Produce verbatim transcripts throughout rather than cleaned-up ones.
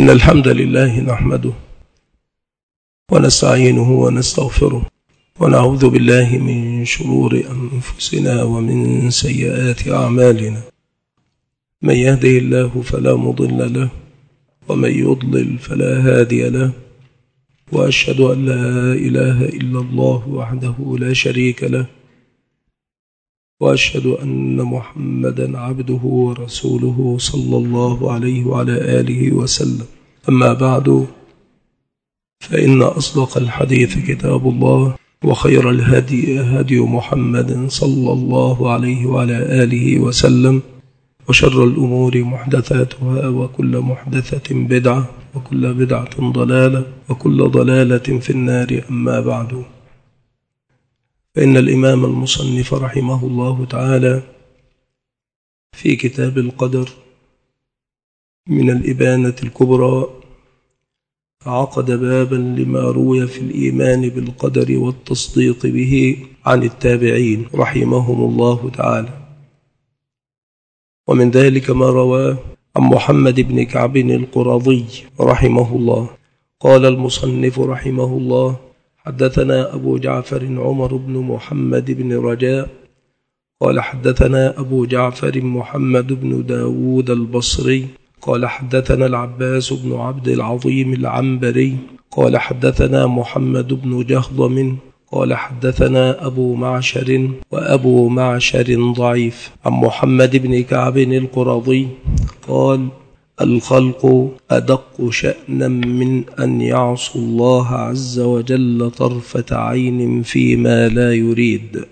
إن الحمد لله نحمده ونستعينه ونستغفره ونعوذ بالله من شرور أنفسنا ومن سيئات أعمالنا. من يهده الله فلا مضل له ومن يضلل فلا هادي له، وأشهد أن لا إله إلا الله وحده لا شريك له، وأشهد أن محمدا عبده ورسوله صلى الله عليه وعلى آله وسلم. أما بعد، فإن أصدق الحديث كتاب الله، وخير الهدي هدي محمد صلى الله عليه وعلى آله وسلم، وشر الأمور محدثاتها، وكل محدثة بدعة، وكل بدعة ضلالة، وكل ضلالة في النار. أما بعد، فإن الإمام المصنف رحمه الله تعالى في كتاب القدر من الإبانة الكبرى عقد بابا لما روي في الإيمان بالقدر والتصديق به عن التابعين رحمهم الله تعالى. ومن ذلك ما رواه عن محمد بن كعب القرظي رحمه الله قال المصنف رحمه الله: حدثنا أبو جعفر عمر بن محمد بن رجاء قال حدثنا أبو جعفر محمد بن داود البصري قال حدثنا العباس بن عبد العظيم العنبري قال حدثنا محمد بن جهضم قال حدثنا أبو معشر، وأبو معشر ضعيف، عن محمد بن كعب القرظي قال: الخلق أدق شأنا من أن يعصوا الله عز وجل طرفة عين فيما لا يريد.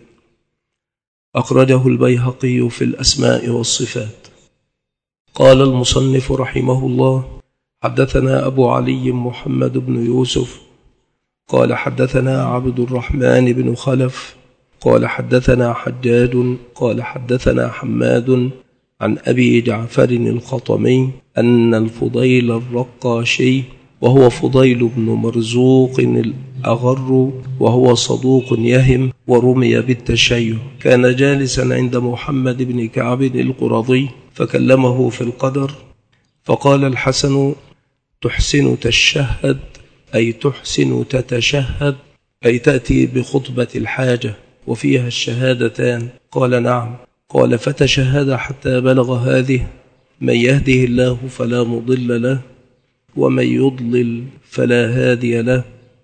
أخرجه البيهقي في الأسماء والصفات. قال المصنف رحمه الله: حدثنا أبو علي محمد بن يوسف قال حدثنا عبد الرحمن بن خلف قال حدثنا حجاج قال حدثنا حماد عن أبي جعفر الخطمي أن الفضيل الرقاشي، وهو فضيل بن مرزوق الأغر، وهو صدوق يهم ورمي بالتشيع، كان جالسا عند محمد بن كعب القرظي فكلمه في القدر، فقال الحسن: تحسن تشهد، أي تحسن تتشهد، أي تأتي بخطبة الحاجة وفيها الشهادتان. قال: نعم. قال: فتشهد حتى بلغ هذه: من يهده الله فلا مضل له ومن يضلل فلا هادي له.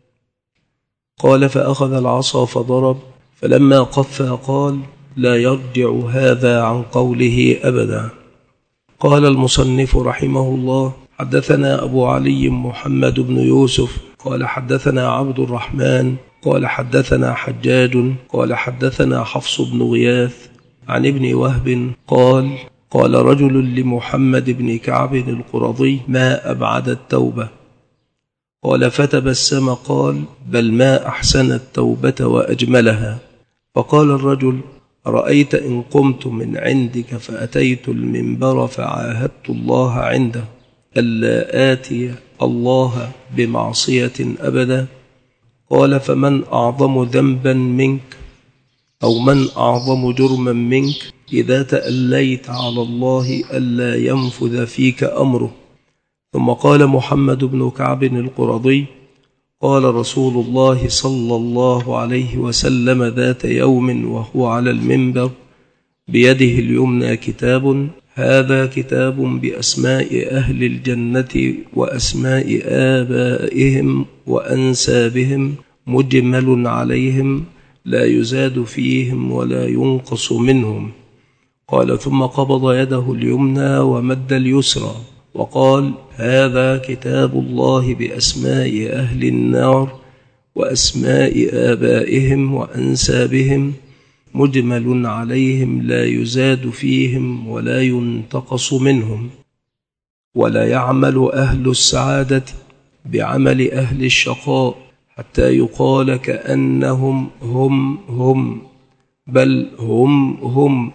قال: فأخذ العصا فضرب، فلما قف قال: لا يرجع هذا عن قوله أبدا. قال المصنف رحمه الله: حدثنا أبو علي محمد بن يوسف قال حدثنا عبد الرحمن قال حدثنا حجاج قال حدثنا حفص بن غياث عن ابن وهب قال: قال رجل لمحمد بن كعب القرظي: ما أبعد التوبة؟ قال: فتبسم قال: بل ما أحسن التوبة وأجملها. فقال الرجل: رأيت إن قمت من عندك فأتيت المنبر فعاهدت الله عنده ألا آتي الله بمعصية أبدا. قال: فمن أعظم ذنبا منك، أو من أعظم جرما منك إذا تأليت على الله ألا ينفذ فيك أمره؟ ثم قال محمد بن كعب القرظي: قال رسول الله صلى الله عليه وسلم ذات يوم وهو على المنبر بيده اليمنى كتاب: هذا كتاب بأسماء أهل الجنة وأسماء آبائهم وأنسابهم مجمل عليهم لا يزاد فيهم ولا ينقص منهم. قال: ثم قبض يده اليمنى ومد اليسرى وقال: هذا كتاب الله بأسماء أهل النار وأسماء آبائهم وأنسابهم مجمل عليهم لا يزاد فيهم ولا ينتقص منهم. ولا يعمل أهل السعادة بعمل أهل الشقاء حتى يقال كأنهم هم هم بل هم هم.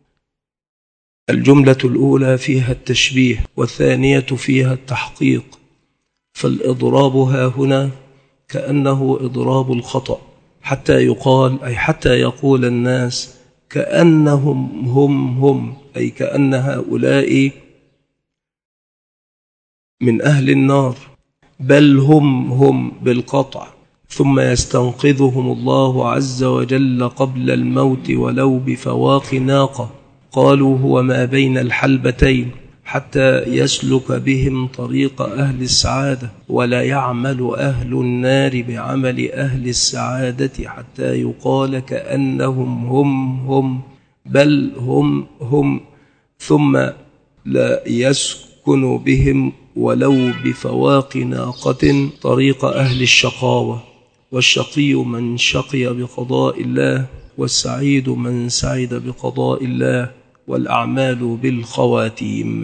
الجملة الأولى فيها التشبيه، والثانية فيها التحقيق، فالإضراب ها هنا كأنه إضراب الخطأ، حتى يقال أي حتى يقول الناس كأنهم هم هم، أي كأن هؤلاء من أهل النار، بل هم هم بالقطع، ثم يستنقذهم الله عز وجل قبل الموت ولو بفواق ناقة. قالوا هو ما بين الحلبتين، حتى يسلك بهم طريق أهل السعادة، ولا يعمل أهل النار بعمل أهل السعادة حتى يقال كأنهم هم هم بل هم هم، ثم لا يسكن بهم ولو بفواق ناقة طريق أهل الشقاوة. والشقي من شقي بقضاء الله، والسعيد من سعد بقضاء الله، والأعمال بالخواتيم.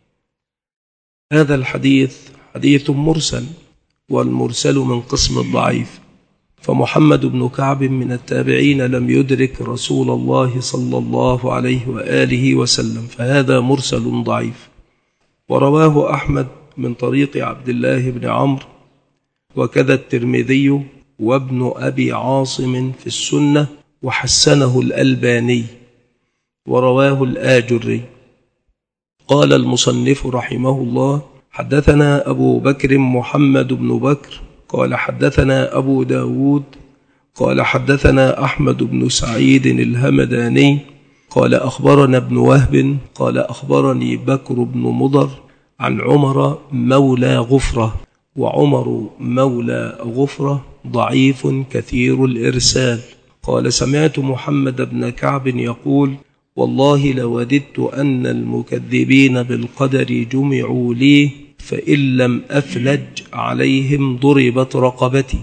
هذا الحديث حديث مرسل، والمرسل من قسم الضعيف، فمحمد بن كعب من التابعين لم يدرك رسول الله صلى الله عليه وآله وسلم، فهذا مرسل ضعيف. ورواه أحمد من طريق عبد الله بن عمرو، وكذا الترمذي وابن أبي عاصم في السنة، وحسنه الألباني، ورواه الآجري. قال المصنف رحمه الله: حدثنا أبو بكر محمد بن بكر قال حدثنا أبو داود قال حدثنا أحمد بن سعيد الهمداني قال أخبرنا ابن وهب قال أخبرني بكر بن مضر عن عمر مولى غفرة. وعمر مولى غفرة ضعيف كثير الإرسال. قال سمعت محمد بن كعب يقول: والله لوددت أن المكذبين بالقدر جمعوا لي، فإن لم أفلج عليهم ضربت رقبتي.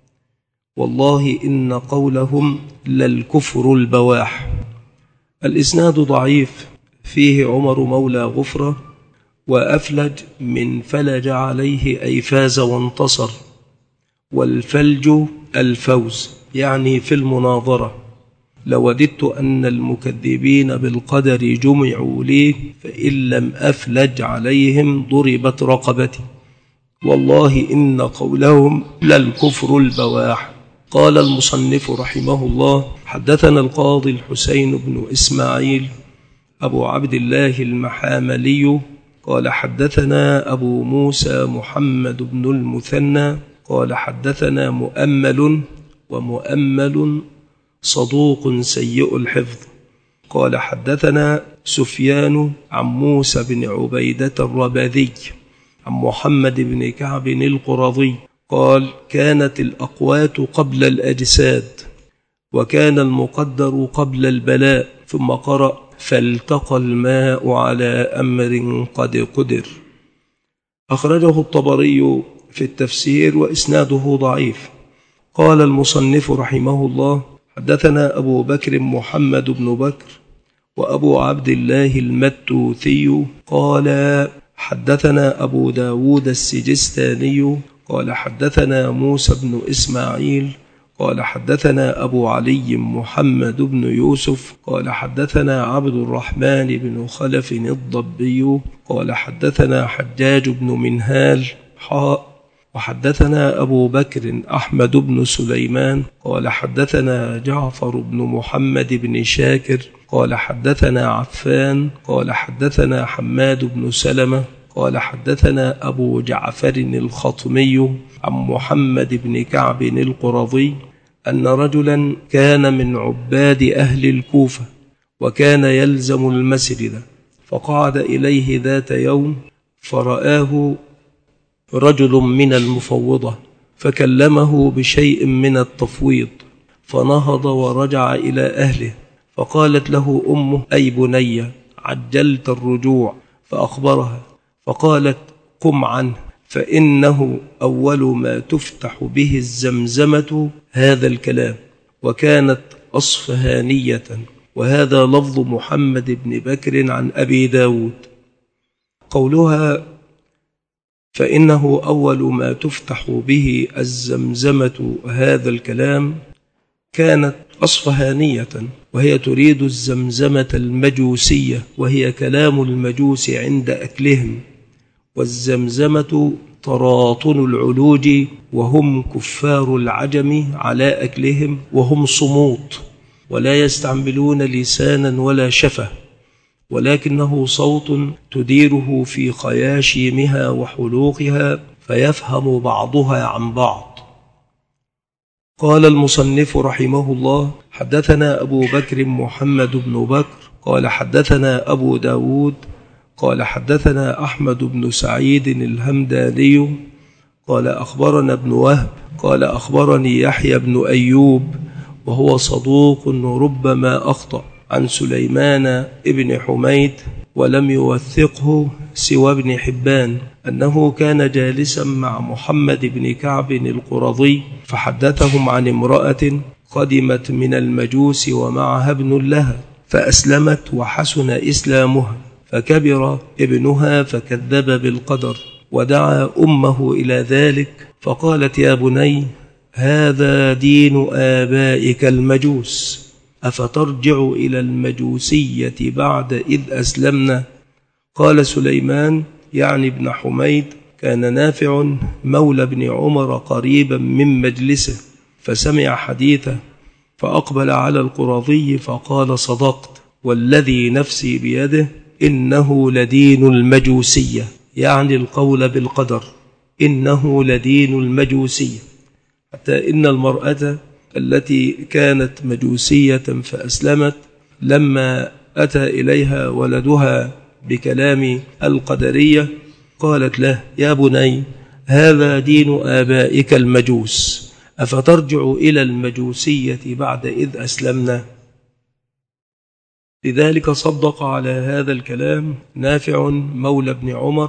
والله إن قولهم للكفر البواح. الإسناد ضعيف، فيه عمر مولى غفرة، وأفلج من فلج عليه أي فاز وانتصر، والفلج الفوز يعني في المناظرة. لوددت أن المكذبين بالقدر جمعوا لي، فإن لم أفلج عليهم ضربت رقبتي. والله إن قولهم للكفر البواح. قال المصنف رحمه الله: حدثنا القاضي الحسين بن إسماعيل أبو عبد الله المحاملي قال حدثنا أبو موسى محمد بن المثنى قال حدثنا مؤمل، ومؤمل صدوق سيء الحفظ. قال حدثنا سفيان عن موسى بن عبيدة الرباذي عن محمد بن كعب القرظي قال: كانت الأقوات قبل الأجساد، وكان المقدر قبل البلاء. ثم قرأ: فالتقى الماء على أمر قد قدر. أخرجه الطبري في التفسير وإسناده ضعيف. قال المصنف رحمه الله: حدثنا أبو بكر محمد بن بكر وأبو عبد الله المتوثي قال حدثنا أبو داود السجستاني قال حدثنا موسى بن إسماعيل قال حدثنا أبو علي محمد بن يوسف قال حدثنا عبد الرحمن بن خلف الضبي قال حدثنا حجاج بن منهال حاء وحدثنا أبو بكر أحمد بن سليمان قال حدثنا جعفر بن محمد بن شاكر قال حدثنا عفان قال حدثنا حماد بن سلمة قال حدثنا أبو جعفر الخطمي عن محمد بن كعب القرظي أن رجلا كان من عباد أهل الكوفة، وكان يلزم المسجد، فقعد إليه ذات يوم فرآه رجل من المفوضة، فكلمه بشيء من التفويض، فنهض ورجع إلى أهله. فقالت له أمه: أي بني، عجلت الرجوع. فأخبرها، فقالت: قم عنه، فإنه أول ما تفتح به الزمزمة هذا الكلام. وكانت أصفهانية. وهذا لفظ محمد بن بكر عن أبي داود. قولها فإنه أول ما تفتح به الزمزمة هذا الكلام كانت أصفهانية، وهي تريد الزمزمة المجوسية، وهي كلام المجوس عند أكلهم. والزمزمة تراطن العلوج، وهم كفار العجم على أكلهم، وهم صموت ولا يستعملون لسانا ولا شفة، ولكنه صوت تديره في خياشيمها وحلوقها فيفهم بعضها عن بعض. قال المصنف رحمه الله: حدثنا أبو بكر محمد بن بكر قال حدثنا أبو داود قال حدثنا أحمد بن سعيد الهمداني قال أخبرنا ابن وهب قال أخبرني يحيى بن أيوب وهو صدوق ربما أخطأ عن سليمان ابن حميد ولم يوثقه سوى ابن حبان أنه كان جالسا مع محمد بن كعب القرظي فحدثهم عن امرأة قدمت من المجوس ومعها ابن لها فأسلمت وحسن إسلامها، فكبر ابنها فكذب بالقدر ودعا أمه إلى ذلك، فقالت: يا بني، هذا دين آبائك المجوس، أفترجع إلى المجوسية بعد إذ أسلمنا؟ قال سليمان يعني ابن حميد: كان نافع مولى بن عمر قريبا من مجلسه فسمع حديثه فأقبل على القرظي فقال: صدقت والذي نفسي بيده إنه لدين المجوسية، يعني القول بالقدر، إنه لدين المجوسية، حتى إن المرأة التي كانت مجوسية فأسلمت لما أتى إليها ولدها بكلام القدرية قالت له: يا بني، هذا دين آبائك المجوس، أفترجع إلى المجوسية بعد إذ أسلمنا؟ لذلك صدق على هذا الكلام نافع مولى بن عمر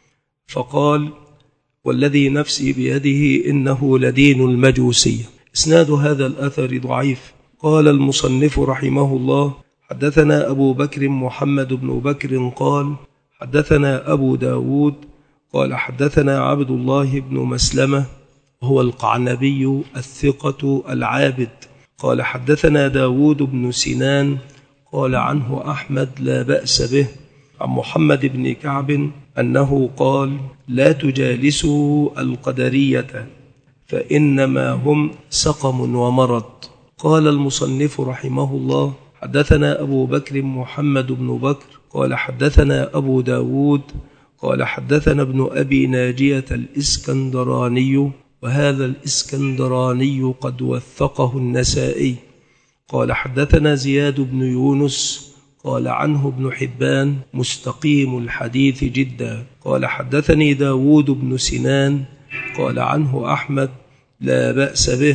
فقال: والذي نفسي بيده إنه لدين المجوسية. إسناد هذا الأثر ضعيف. قال المصنف رحمه الله: حدثنا أبو بكر محمد بن بكر قال حدثنا أبو داود قال حدثنا عبد الله بن مسلمة هو القعنبي الثقة العابد قال حدثنا داود بن سنان قال عنه أحمد لا بأس به عن محمد بن كعب أنه قال: لا تجالسوا القدرية فإنما هم سقم ومرض. قال المصنف رحمه الله: حدثنا أبو بكر محمد بن بكر قال حدثنا أبو داود قال حدثنا ابن أبي ناجية الإسكندراني، وهذا الإسكندراني قد وثقه النسائي. قال حدثنا زياد بن يونس قال عنه ابن حبان مستقيم الحديث جدا. قال حدثني داود بن سنان قال عنه أحمد لا بأس به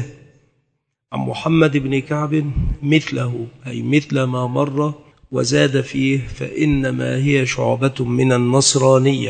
عن محمد بن كعب مثله، أي مثل ما مر، وزاد فيه: فإنما هي شعبة من النصرانية،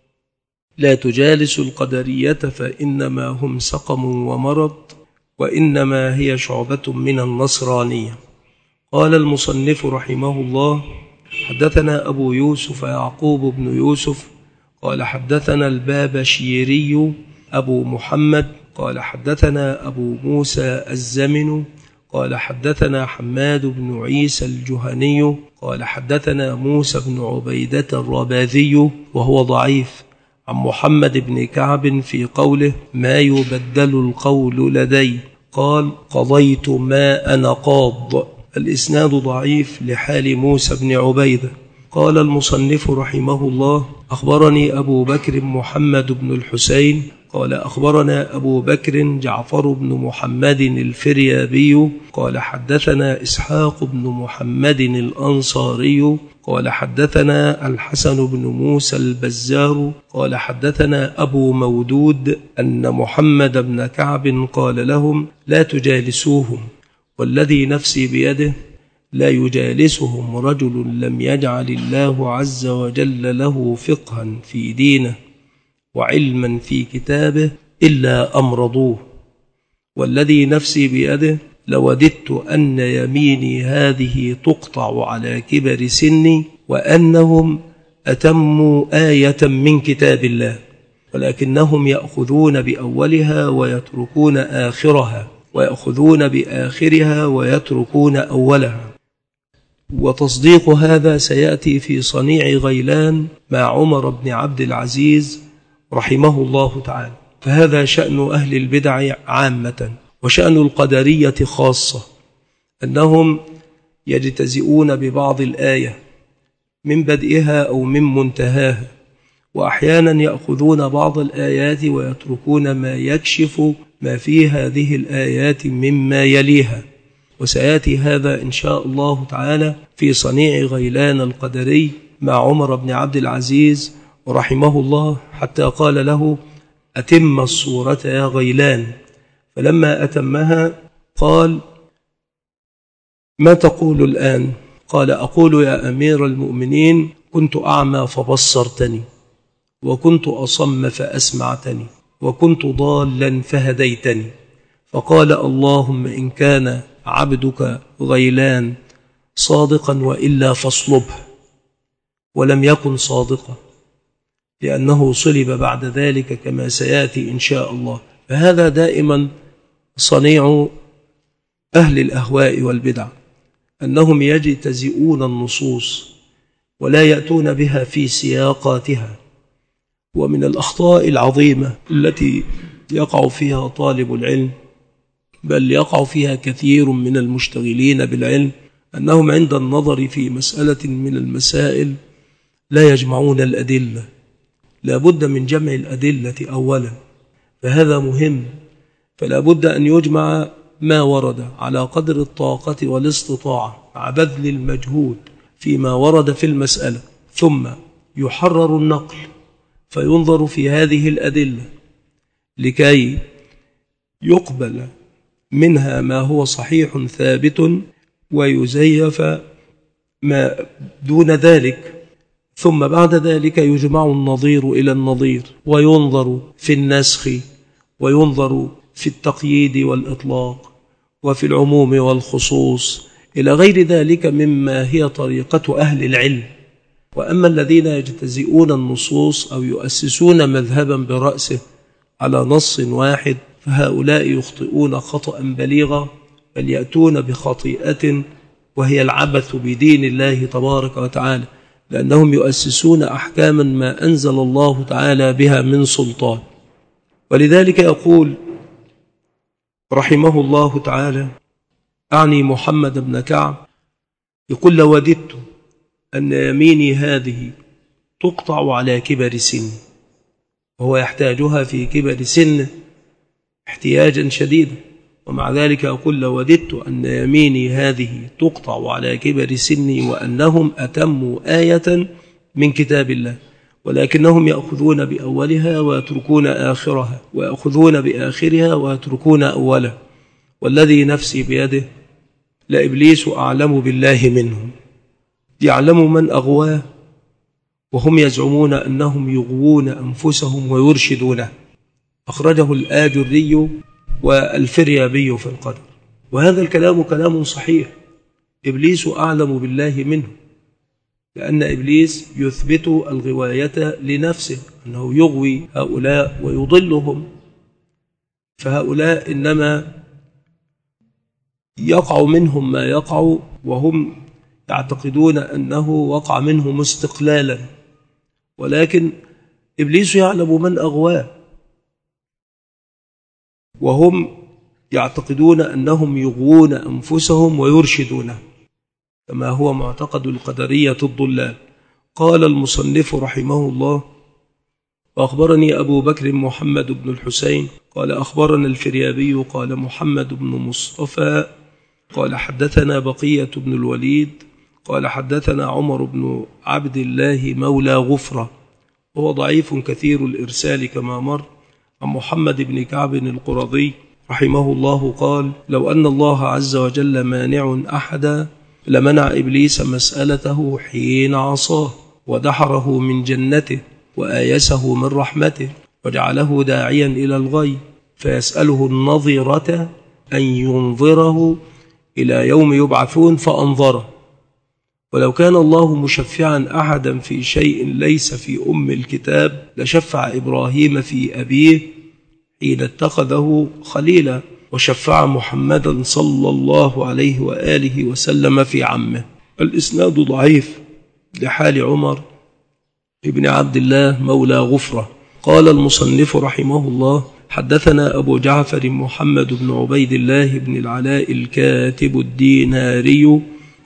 لا تجالس القدرية فإنما هم سقم ومرض، وإنما هي شعبة من النصرانية. قال المصنف رحمه الله: حدثنا أبو يوسف يعقوب بن يوسف قال حدثنا البابشيري أبو محمد قال حدثنا أبو موسى الزمن قال حدثنا حماد بن عيسى الجهني قال حدثنا موسى بن عبيدة الرباذي وهو ضعيف عن محمد بن كعب في قوله: ما يبدل القول لدي، قال: قضيت ما أنا قاض. الإسناد ضعيف لحال موسى بن عبيدة. قال المصنف رحمه الله: أخبرني أبو بكر محمد بن الحسين قال أخبرنا أبو بكر جعفر بن محمد الفريابي قال حدثنا إسحاق بن محمد الأنصاري قال حدثنا الحسن بن موسى البزار قال حدثنا أبو مودود أن محمد بن كعب قال لهم: لا تجالسوهم، والذي نفسي بيده لا يجالسهم رجل لم يجعل الله عز وجل له فقها في دينه وعلما في كتابه إلا أمرضوه، والذي نفسي بيده لوددت أن يميني هذه تقطع على كبر سني وأنهم أتموا آية من كتاب الله، ولكنهم يأخذون بأولها ويتركون آخرها، ويأخذون بآخرها ويتركون أولها. وتصديق هذا سيأتي في صنيع غيلان مع عمر بن عبد العزيز رحمه الله تعالى. فهذا شأن أهل البدع عامة، وشأن القدرية خاصة، أنهم يجتزئون ببعض الآية من بدئها أو من منتهاها، وأحيانا يأخذون بعض الآيات ويتركون ما يكشف ما في هذه الآيات مما يليها. وسيأتي هذا إن شاء الله تعالى في صنيع غيلان القدري مع عمر بن عبد العزيز رحمه الله، حتى قال له: أتم الصورة يا غيلان. فلما أتمها قال: ما تقول الآن؟ قال: أقول يا أمير المؤمنين: كنت أعمى فبصرتني، وكنت أصم فأسمعتني، وكنت ضالا فهديتني. فقال: اللهم إن كان عبدك غيلان صادقا وإلا فاصلبه. ولم يكن صادقا، لأنه صلب بعد ذلك كما سيأتي إن شاء الله. فهذا دائما صنيع أهل الأهواء والبدع، أنهم يجتزئون النصوص ولا يأتون بها في سياقاتها. ومن الأخطاء العظيمة التي يقع فيها طالب العلم، بل يقع فيها كثير من المشتغلين بالعلم، أنهم عند النظر في مسألة من المسائل لا يجمعون الأدلة. لا بد من جمع الأدلة أولا، فهذا مهم. فلا بد أن يجمع ما ورد على قدر الطاقة والاستطاعة مع بذل المجهود فيما ورد في المسألة، ثم يحرر النقل فينظر في هذه الأدلة لكي يقبل منها ما هو صحيح ثابت ويزيف ما دون ذلك. ثم بعد ذلك يجمع النظير إلى النظير، وينظر في النسخ، وينظر في التقييد والإطلاق، وفي العموم والخصوص، إلى غير ذلك مما هي طريقة أهل العلم. وأما الذين يجتزئون النصوص أو يؤسسون مذهبا برأسه على نص واحد، فهؤلاء يخطئون خطأ بليغا، بل يأتون بخطيئة وهي العبث بدين الله تبارك وتعالى، لأنهم يؤسسون أحكاما ما أنزل الله تعالى بها من سلطان. ولذلك يقول رحمه الله تعالى، أعني محمد بن كعب، يقول: لوددت أن يميني هذه تقطع على كبر سن، وهو يحتاجها في كبر سن احتياجا شديدا، ومع ذلك يقول: لوددت أن يميني هذه تقطع على كبر سني وأنهم أتموا آية من كتاب الله، ولكنهم يأخذون بأولها ويتركون آخرها، ويأخذون بآخرها ويتركون أولها. والذي نفسي بيده لإبليس أعلم بالله منهم، يعلم من أغواه، وهم يزعمون أنهم يغوون أنفسهم ويرشدونه. أخرجه الآجري والفريابي في القدر. وهذا الكلام كلام صحيح، إبليس أعلم بالله منه، لأن إبليس يثبت الغواية لنفسه، أنه يغوي هؤلاء ويضلهم. فهؤلاء إنما يقع منهم ما يقع، وهم يعتقدون أنه وقع منهم استقلالا، ولكن إبليس يعلم من أغواه، وهم يعتقدون أنهم يغوون أنفسهم ويرشدونه، كما هو معتقد القدرية الضلال. قال المصنف رحمه الله: وأخبرني أبو بكر محمد بن الحسين قال أخبرنا الفريابي قال محمد بن مصطفى قال حدثنا بقية بن الوليد قال حدثنا عمر بن عبد الله مولى غفرة، وهو ضعيف كثير الإرسال كما مر، عن محمد بن كعب القرظي رحمه الله قال: لو أن الله عز وجل مانع أحدا لمنع إبليس مسألته حين عصاه، ودحره من جنته، وآيسه من رحمته، وجعله داعيا إلى الغي، فيسأله النظرة أن ينظره إلى يوم يبعثون فأنظره. ولو كان الله مشفعا أحدا في شيء ليس في أم الكتاب لشفع إبراهيم في أبيه حين اتخذه خليلا، وشفع محمدا صلى الله عليه وآله وسلم في عمه. الإسناد ضعيف لحال عمر ابن عبد الله مولى غفرة. قال المصنف رحمه الله: حدثنا أبو جعفر محمد بن عبيد الله بن العلاء الكاتب الديناري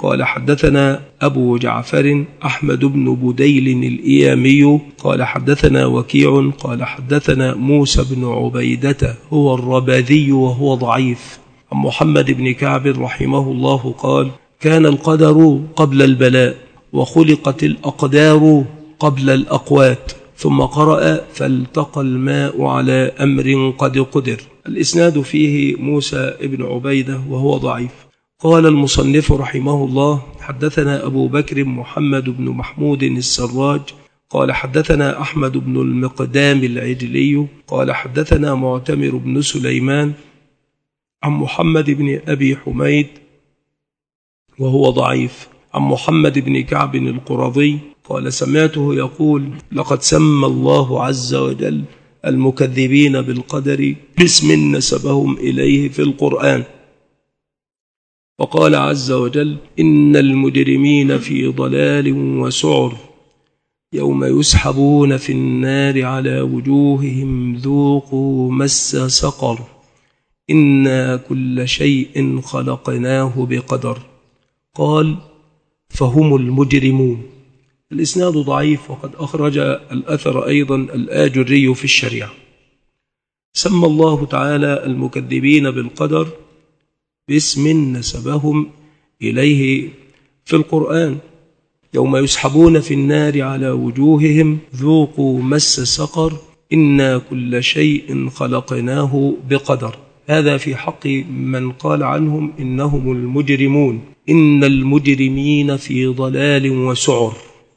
قال حدثنا أبو جعفر أحمد بن بديل الإيامي قال حدثنا وكيع قال حدثنا موسى بن عبيدة هو الرباذي وهو ضعيف عن محمد بن كعب رحمه الله قال كان القدر قبل البلاء وخلقت الأقدار قبل الأقوات ثم قرأ فالتقى الماء على أمر قد قدر. الإسناد فيه موسى بن عبيدة وهو ضعيف. قال المصنف رحمه الله حدثنا أبو بكر محمد بن محمود السراج قال حدثنا أحمد بن المقدام العجلي قال حدثنا معتمر بن سليمان عن محمد بن أبي حميد وهو ضعيف عن محمد بن كعب القرظي قال سمعته يقول لقد سمى الله عز وجل المكذبين بالقدر باسم نسبهم إليه في القرآن، وقال عز وجل إن المجرمين في ضلال وسعر يوم يسحبون في النار على وجوههم ذوقوا مس سقر إنا كل شيء خلقناه بقدر. قال فهم المجرمون. الإسناد ضعيف وقد أخرج الأثر أيضا الآجري في الشريعة. سمى الله تعالى المكذبين بالقدر باسم نسبهم إليه في القرآن يوم يسحبون في النار على وجوههم ذوقوا مس سقر إنا كل شيء خلقناه بقدر. هذا في حق من قال عنهم إنهم المجرمون إن المجرمين في ضلال وسعر.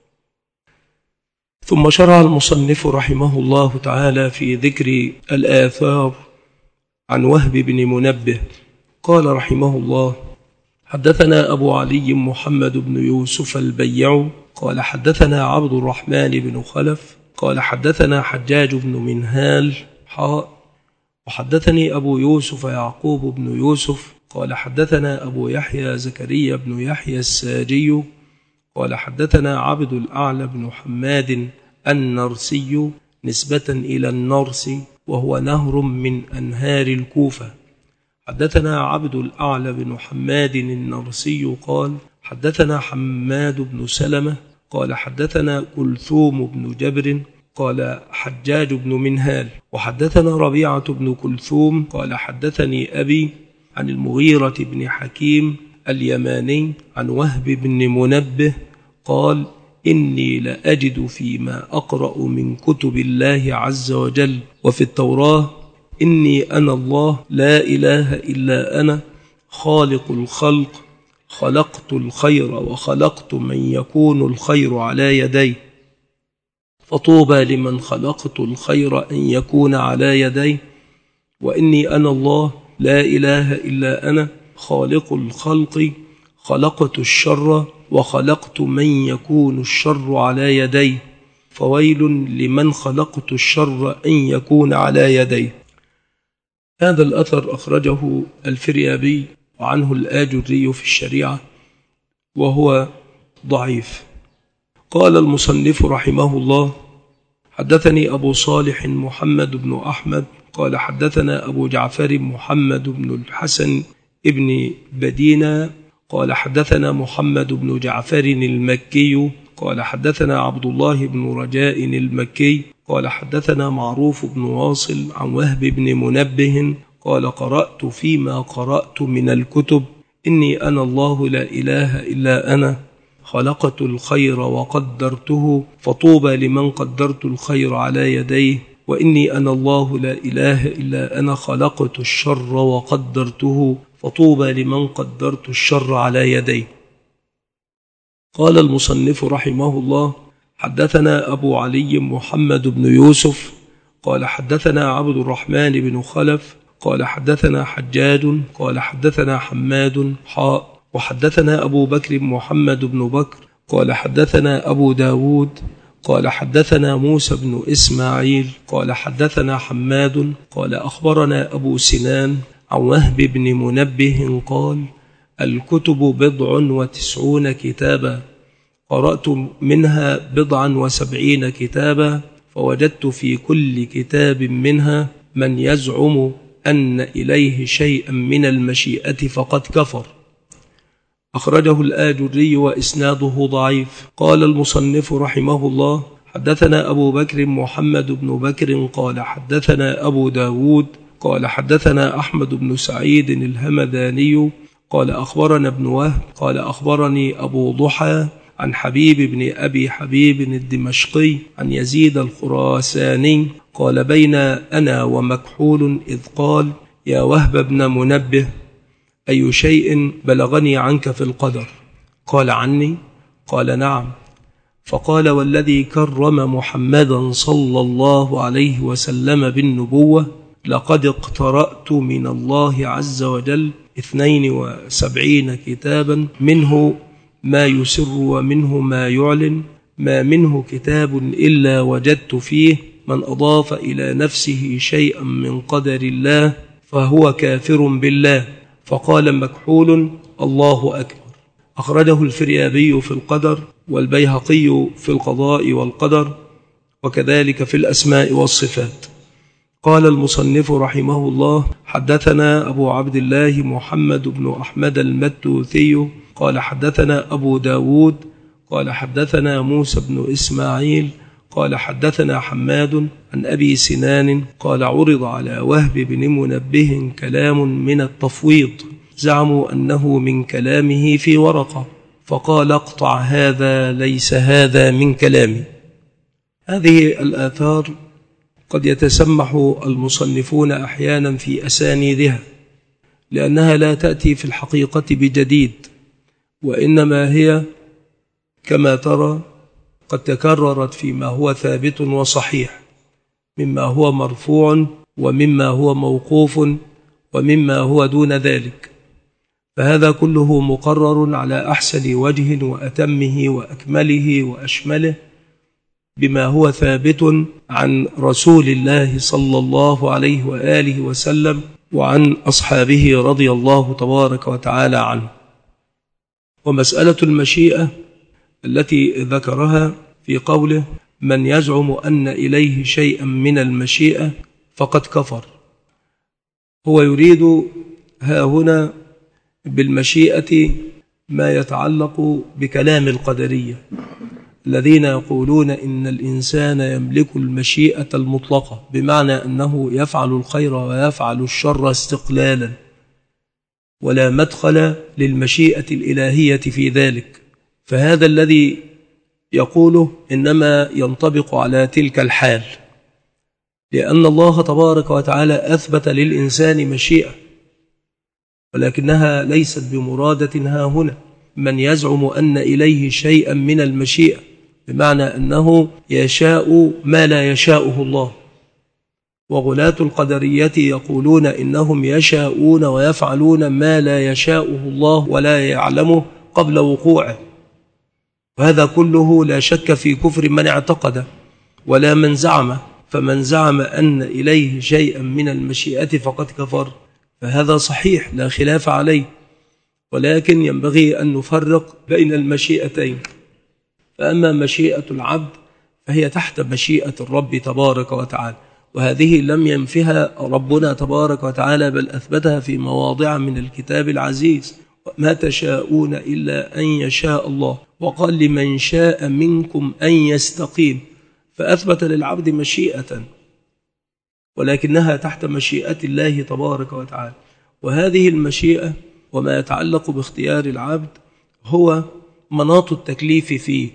ثم شرع المصنف رحمه الله تعالى في ذكر الآثار عن وهب بن منبه قال رحمه الله حدثنا أبو علي محمد بن يوسف البيع قال حدثنا عبد الرحمن بن خلف قال حدثنا حجاج بن منهال حاء وحدثني أبو يوسف يعقوب بن يوسف قال حدثنا أبو يحيى زكريا بن يحيى الساجي قال حدثنا عبد الأعلى بن حماد النرسي نسبة إلى النرس وهو نهر من أنهار الكوفة. حدثنا عبد الأعلى بن حماد النرسي قال حدثنا حماد بن سلمة قال حدثنا كلثوم بن جبر قال حجاج بن منهال وحدثنا ربيعة بن كلثوم قال حدثني أبي عن المغيرة بن حكيم اليماني عن وهب بن منبه قال إني لأجد فيما أقرأ من كتب الله عز وجل وفي التوراة إني أنا الله لا إله إلا أنا خالق الخلق خلقت الخير وخلقت من يكون الخير على يدي فطوبى لمن خلقت الخير أن يكون على يدي وإني أنا الله لا إله إلا أنا خالق الخلق خلقت الشر وخلقت من يكون الشر على يدي فويل لمن خلقت الشر أن يكون على يدي. هذا الأثر أخرجه الفريابي وعنه الآجري في الشريعة وهو ضعيف. قال المصنف رحمه الله حدثني أبو صالح محمد بن أحمد قال حدثنا أبو جعفر محمد بن الحسن ابن بدينة قال حدثنا محمد بن جعفر المكي قال حدثنا عبد الله بن رجاء المكي قال حدثنا معروف بن واصل عن وهب بن منبه قال قرأت فيما قرأت من الكتب إني أنا الله لا إله إلا أنا خلقت الخير وقدرته فطوبى لمن قدرت الخير على يديه وإني أنا الله لا إله إلا أنا خلقت الشر وقدرته فطوبى لمن قدرت الشر على يديه. قال المصنف رحمه الله حدثنا أبو علي محمد بن يوسف قال حدثنا عبد الرحمن بن خلف قال حدثنا حجاج قال حدثنا حماد حاء وحدثنا أبو بكر محمد بن بكر قال حدثنا أبو داود قال حدثنا موسى بن إسماعيل قال حدثنا حماد قال أخبرنا أبو سنان عن وهب بن منبه قال الكتب بضع وتسعون كتابا قرأت منها بضعا وسبعين كتابا فوجدت في كل كتاب منها من يزعم أن إليه شيئا من المشيئة فقد كفر. أخرجه الآجري وإسناده ضعيف. قال المصنف رحمه الله: حدثنا أبو بكر محمد بن بكر قال حدثنا أبو داود قال حدثنا أحمد بن سعيد الهمداني قال أخبرنا ابن وهب قال أخبرني أبو ضحى عن حبيب بن أبي حبيب الدمشقي عن يزيد الخراساني قال: بين أنا ومكحول إذ قال: يا وهب بن منبه، أي شيء بلغني عنك في القدر؟ قال: عني؟ قال: نعم. فقال: والذي كرم محمدا صلى الله عليه وسلم بالنبوة لقد اقترأت من الله عز وجل اثنين وسبعين كتابا، منه ما يسر ومنه ما يعلن، ما منه كتاب إلا وجدت فيه من أضاف إلى نفسه شيئا من قدر الله فهو كافر بالله. فقال مكحول: الله أكبر. أخرجه الفريابي في القدر والبيهقي في القضاء والقدر وكذلك في الأسماء والصفات. قال المصنف رحمه الله: حدثنا أبو عبد الله محمد بن أحمد المتوثي قال حدثنا أبو داود قال حدثنا موسى بن إسماعيل قال حدثنا حماد عن أبي سنان قال: عرض على وهب بن منبه كلام من التفويض، زعموا أنه من كلامه في ورقة، فقال: اقطع هذا، ليس هذا من كلامي. هذه الآثار قد يتسمح المصنفون أحيانا في أسانيدها لأنها لا تأتي في الحقيقة بجديد، وإنما هي كما ترى قد تكررت فيما هو ثابت وصحيح، مما هو مرفوع ومما هو موقوف ومما هو دون ذلك، فهذا كله مقرر على أحسن وجه وأتمه وأكمله وأشمله بما هو ثابت عن رسول الله صلى الله عليه وآله وسلم وعن أصحابه رضي الله تبارك وتعالى عنه. ومسألة المشيئة التي ذكرها في قوله: من يزعم أن إليه شيئا من المشيئة فقد كفر، هو يريد ها هنا بالمشيئة ما يتعلق بكلام القدرية الذين يقولون إن الإنسان يملك المشيئة المطلقة، بمعنى أنه يفعل الخير ويفعل الشر استقلالا، ولا مدخل للمشيئة الإلهية في ذلك. فهذا الذي يقوله إنما ينطبق على تلك الحال، لأن الله تبارك وتعالى أثبت للإنسان مشيئة، ولكنها ليست بمرادة ها هنا. من يزعم أن إليه شيئا من المشيئة بمعنى أنه يشاء ما لا يشاءه الله، وغلاة القدرية يقولون إنهم يشاءون ويفعلون ما لا يشاءه الله ولا يعلمه قبل وقوعه، وهذا كله لا شك في كفر من اعتقد ولا من زعم. فمن زعم أن إليه شيئا من المشيئة فقد كفر، فهذا صحيح لا خلاف عليه، ولكن ينبغي أن نفرق بين المشيئتين. فأما مشيئة العبد فهي تحت مشيئة الرب تبارك وتعالى، وهذه لم ينفها ربنا تبارك وتعالى بل أثبتها في مواضع من الكتاب العزيز: ما تشاءون إلا أن يشاء الله، وقال: لمن شاء منكم أن يستقيم، فأثبت للعبد مشيئة ولكنها تحت مشيئة الله تبارك وتعالى. وهذه المشيئة وما يتعلق باختيار العبد هو مناط التكليف فيه،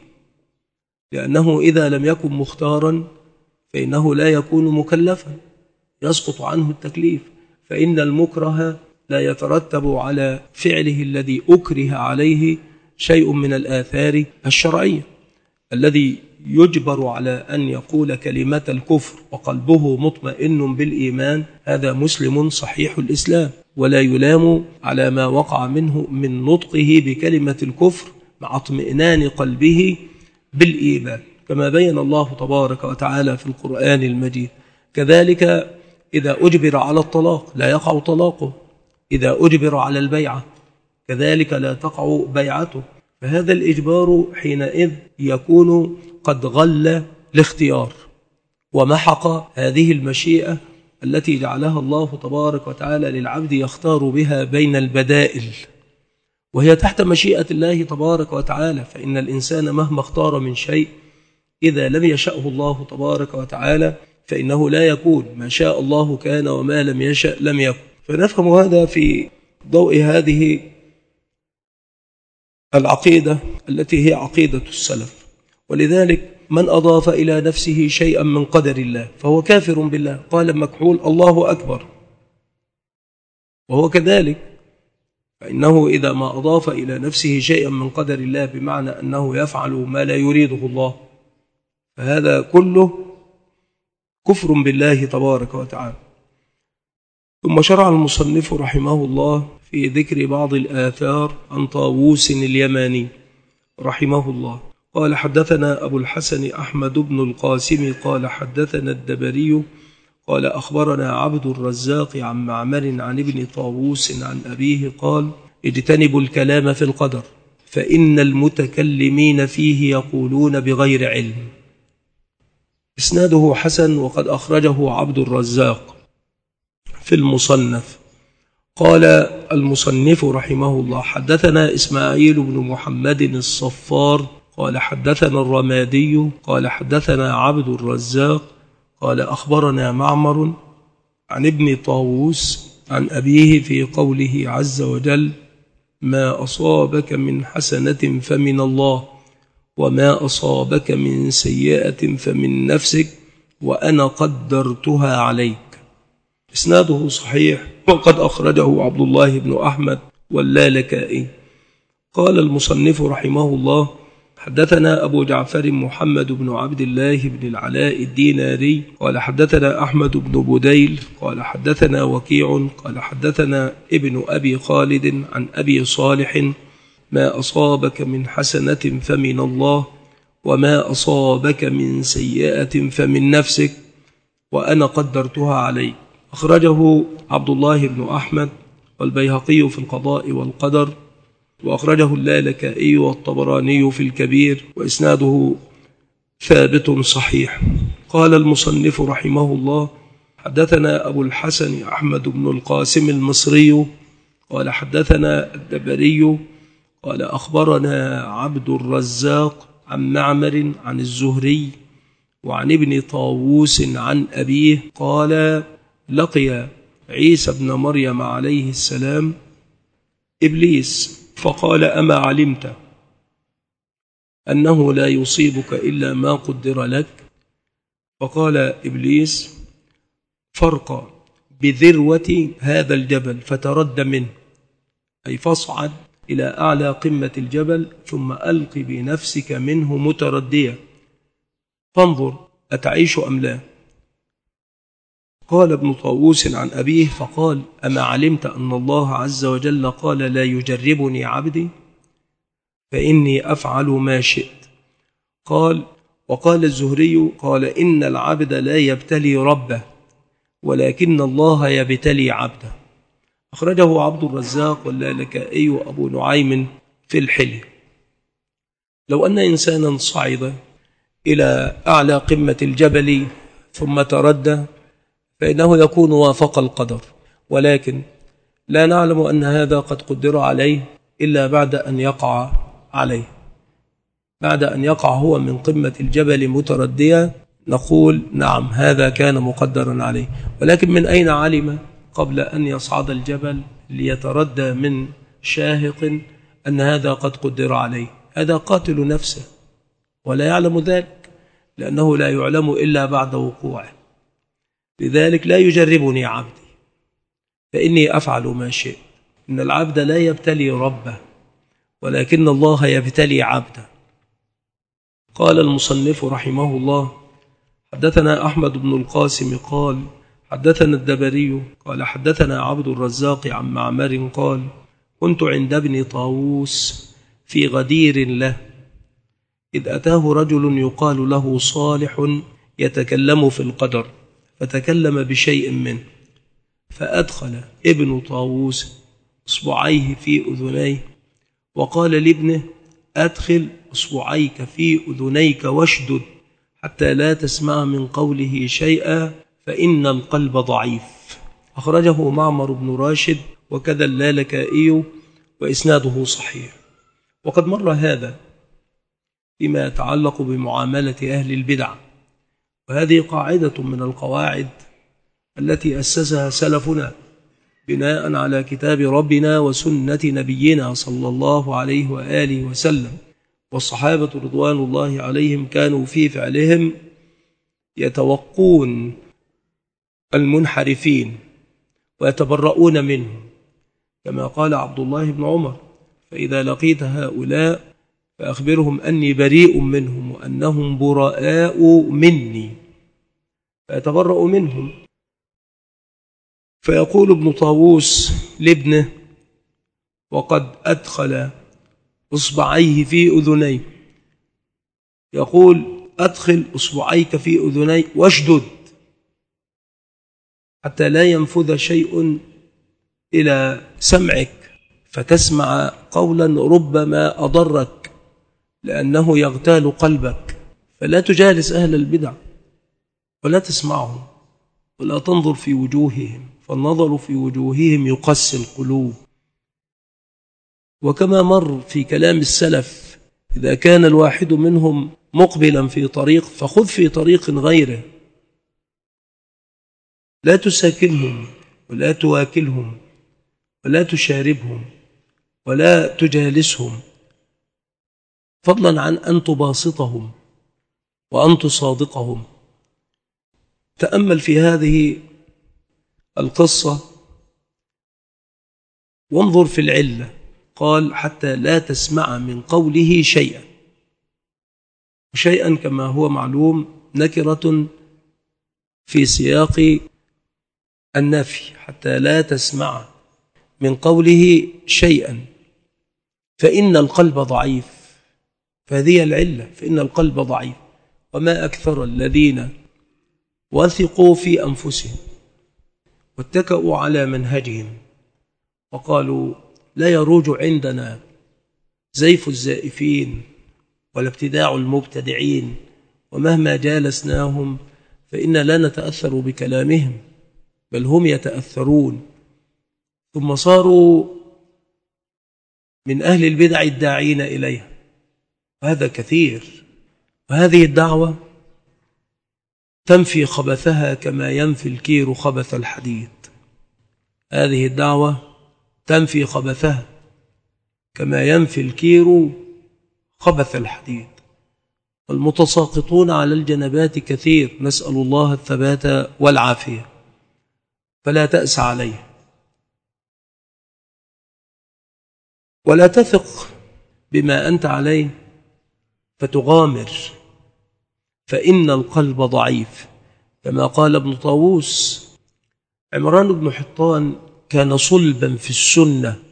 لأنه إذا لم يكن مختارا فإنه لا يكون مكلفا، يسقط عنه التكليف. فإن المكره لا يترتب على فعله الذي أكره عليه شيء من الآثار الشرعية. الذي يجبر على أن يقول كلمة الكفر وقلبه مطمئن بالإيمان هذا مسلم صحيح الإسلام، ولا يلام على ما وقع منه من نطقه بكلمة الكفر مع اطمئنان قلبه بالإيمان، كما بين الله تبارك وتعالى في القرآن المجيد. كذلك إذا أجبر على الطلاق لا يقع طلاقه، إذا أجبر على البيعة كذلك لا تقع بيعته. فهذا الإجبار حينئذ يكون قد غل الاختيار ومحق هذه المشيئة التي جعلها الله تبارك وتعالى للعبد يختار بها بين البدائل. وهي تحت مشيئة الله تبارك وتعالى، فإن الإنسان مهما اختار من شيء إذا لم يشأه الله تبارك وتعالى فإنه لا يكون. ما شاء الله كان وما لم يشأ لم يكن. فنفهم هذا في ضوء هذه العقيدة التي هي عقيدة السلف. ولذلك من أضاف إلى نفسه شيئا من قدر الله فهو كافر بالله. قال مكحول الله أكبر، وهو كذلك، فإنه إذا ما أضاف إلى نفسه شيئا من قدر الله بمعنى أنه يفعل ما لا يريده الله فهذا كله كفر بالله تبارك وتعالى. ثم شرع المصنف رحمه الله في ذكر بعض الآثار عن طاووس اليماني رحمه الله قال حدثنا أبو الحسن أحمد بن القاسم قال حدثنا الدبري قال أخبرنا عبد الرزاق عن معمر عن ابن طاووس عن أبيه قال اجتنبوا الكلام في القدر فإن المتكلمين فيه يقولون بغير علم. إسناده حسن وقد أخرجه عبد الرزاق في المصنف. قال المصنف رحمه الله حدثنا إسماعيل بن محمد الصفار قال حدثنا الرمادي قال حدثنا عبد الرزاق قال أخبرنا معمر عن ابن طاووس عن أبيه في قوله عز وجل ما أصابك من حسنة فمن الله وما أصابك من سيئة فمن نفسك وأنا قدرتها عليك. إسناده صحيح وقد أخرجه عبد الله بن أحمد واللالكائي. قال المصنف رحمه الله حدثنا أبو جعفر محمد بن عبد الله بن العلاء الديناري قال حدثنا أحمد بن بديل قال حدثنا وكيع قال حدثنا ابن أبي خالد عن أبي صالح ما أصابك من حسنة فمن الله وما أصابك من سيئة فمن نفسك وأنا قدرتها عليك. أخرجه عبد الله بن أحمد والبيهقي في القضاء والقدر وأخرجه اللالكائي والطبراني في الكبير وإسناده ثابت صحيح. قال المصنف رحمه الله حدثنا أبو الحسن أحمد بن القاسم المصري قال حدثنا الدبري قال أخبرنا عبد الرزاق عن معمر عن الزهري وعن ابن طاووس عن أبيه قال لقي عيسى بن مريم عليه السلام إبليس فقال أما علمت أنه لا يصيبك إلا ما قدر لك؟ فقال إبليس فرق بذروة هذا الجبل فترد منه، أي فاصعد إلى أعلى قمة الجبل ثم ألق بنفسك منه مترديا فانظر أتعيش أم لا. قال ابن طاووس عن أبيه فقال أما علمت أن الله عز وجل قال لا يجربني عبدي فإني أفعل ما شئت. قال وقال الزهري قال إن العبد لا يبتلي ربه ولكن الله يبتلي عبده. أخرجه عبد الرزاق واللالكائي وأبو نعيم في الحلي. لو أن إنسانا صعد إلى أعلى قمة الجبل ثم تردى فإنه يكون وافق القدر، ولكن لا نعلم أن هذا قد قدر عليه إلا بعد أن يقع عليه. بعد أن يقع هو من قمة الجبل مترديا نقول نعم هذا كان مقدرا عليه، ولكن من أين علم قبل أن يصعد الجبل ليتردى من شاهق أن هذا قد قدر عليه؟ هذا قاتل نفسه ولا يعلم ذلك، لأنه لا يعلم إلا بعد وقوعه. لذلك لا يجربني عبدي فإني أفعل ما شئت. إن العبد لا يبتلي ربه ولكن الله يبتلي عبده. قال المصنف رحمه الله حدثنا أحمد بن القاسم قال حدثنا الدبري قال حدثنا عبد الرزاق عن معمر قال كنت عند ابن طاووس في غدير له إذ أتاه رجل يقال له صالح يتكلم في القدر فتكلم بشيء منه، فأدخل ابن طاووس أصبعيه في أذنيه وقال لابنه أدخل أصبعيك في أذنيك واشدد حتى لا تسمع من قوله شيئا فإن القلب ضعيف. أخرجه معمر بن راشد وكذا اللالكائي وإسناده صحيح. وقد مر هذا فيما يتعلق بمعاملة أهل البدع، وهذه قاعدة من القواعد التي أسسها سلفنا بناء على كتاب ربنا وسنة نبينا صلى الله عليه وآله وسلم. والصحابة رضوان الله عليهم كانوا في فعلهم يتوقون المنحرفين ويتبرؤون منهم، كما قال عبد الله بن عمر: فإذا لقيت هؤلاء فأخبرهم أني بريء منهم وأنهم براء مني، فيتبرأ منهم. فيقول ابن طاووس لابنه وقد أدخل إصبعيه في أذنيه، يقول: أدخل إصبعيك في أذني واشدد حتى لا ينفذ شيء إلى سمعك فتسمع قولا ربما أضرك لأنه يغتال قلبك. فلا تجالس أهل البدع ولا تسمعهم ولا تنظر في وجوههم، فالنظر في وجوههم يقسي القلوب. وكما مر في كلام السلف: إذا كان الواحد منهم مقبلا في طريق فخذ في طريق غيره، لا تساكنهم ولا تواكلهم ولا تشاربهم ولا تجالسهم، فضلا عن أن تباسطهم وأن تصادقهم. تأمل في هذه القصة وانظر في العلة. قال: حتى لا تسمع من قوله شيئا. وشيئا كما هو معلوم نكرة في سياق النفي، حتى لا تسمع من قوله شيئا فإن القلب ضعيف. فهذه العلة، فإن القلب ضعيف. وما أكثر الذين وثقوا في أنفسهم واتكأوا على منهجهم وقالوا: لا يروج عندنا زيف الزائفين ولا ابتداع المبتدعين، ومهما جالسناهم فإنا لا نتأثر بكلامهم بل هم يتأثرون. ثم صاروا من أهل البدع الداعين إليها، وهذا كثير. وهذه الدعوة تنفي خبثها كما ينفي الكير خبث الحديد. هذه الدعوة تنفي خبثها كما ينفي الكير خبث الحديد. والمتساقطون على الجنبات كثير، نسأل الله الثبات والعافية، فلا تأس عليه ولا تثق بما أنت عليه فتغامر، فإن القلب ضعيف. كما قال ابن طاووس: عمران بن حطان كان صلبا في السنة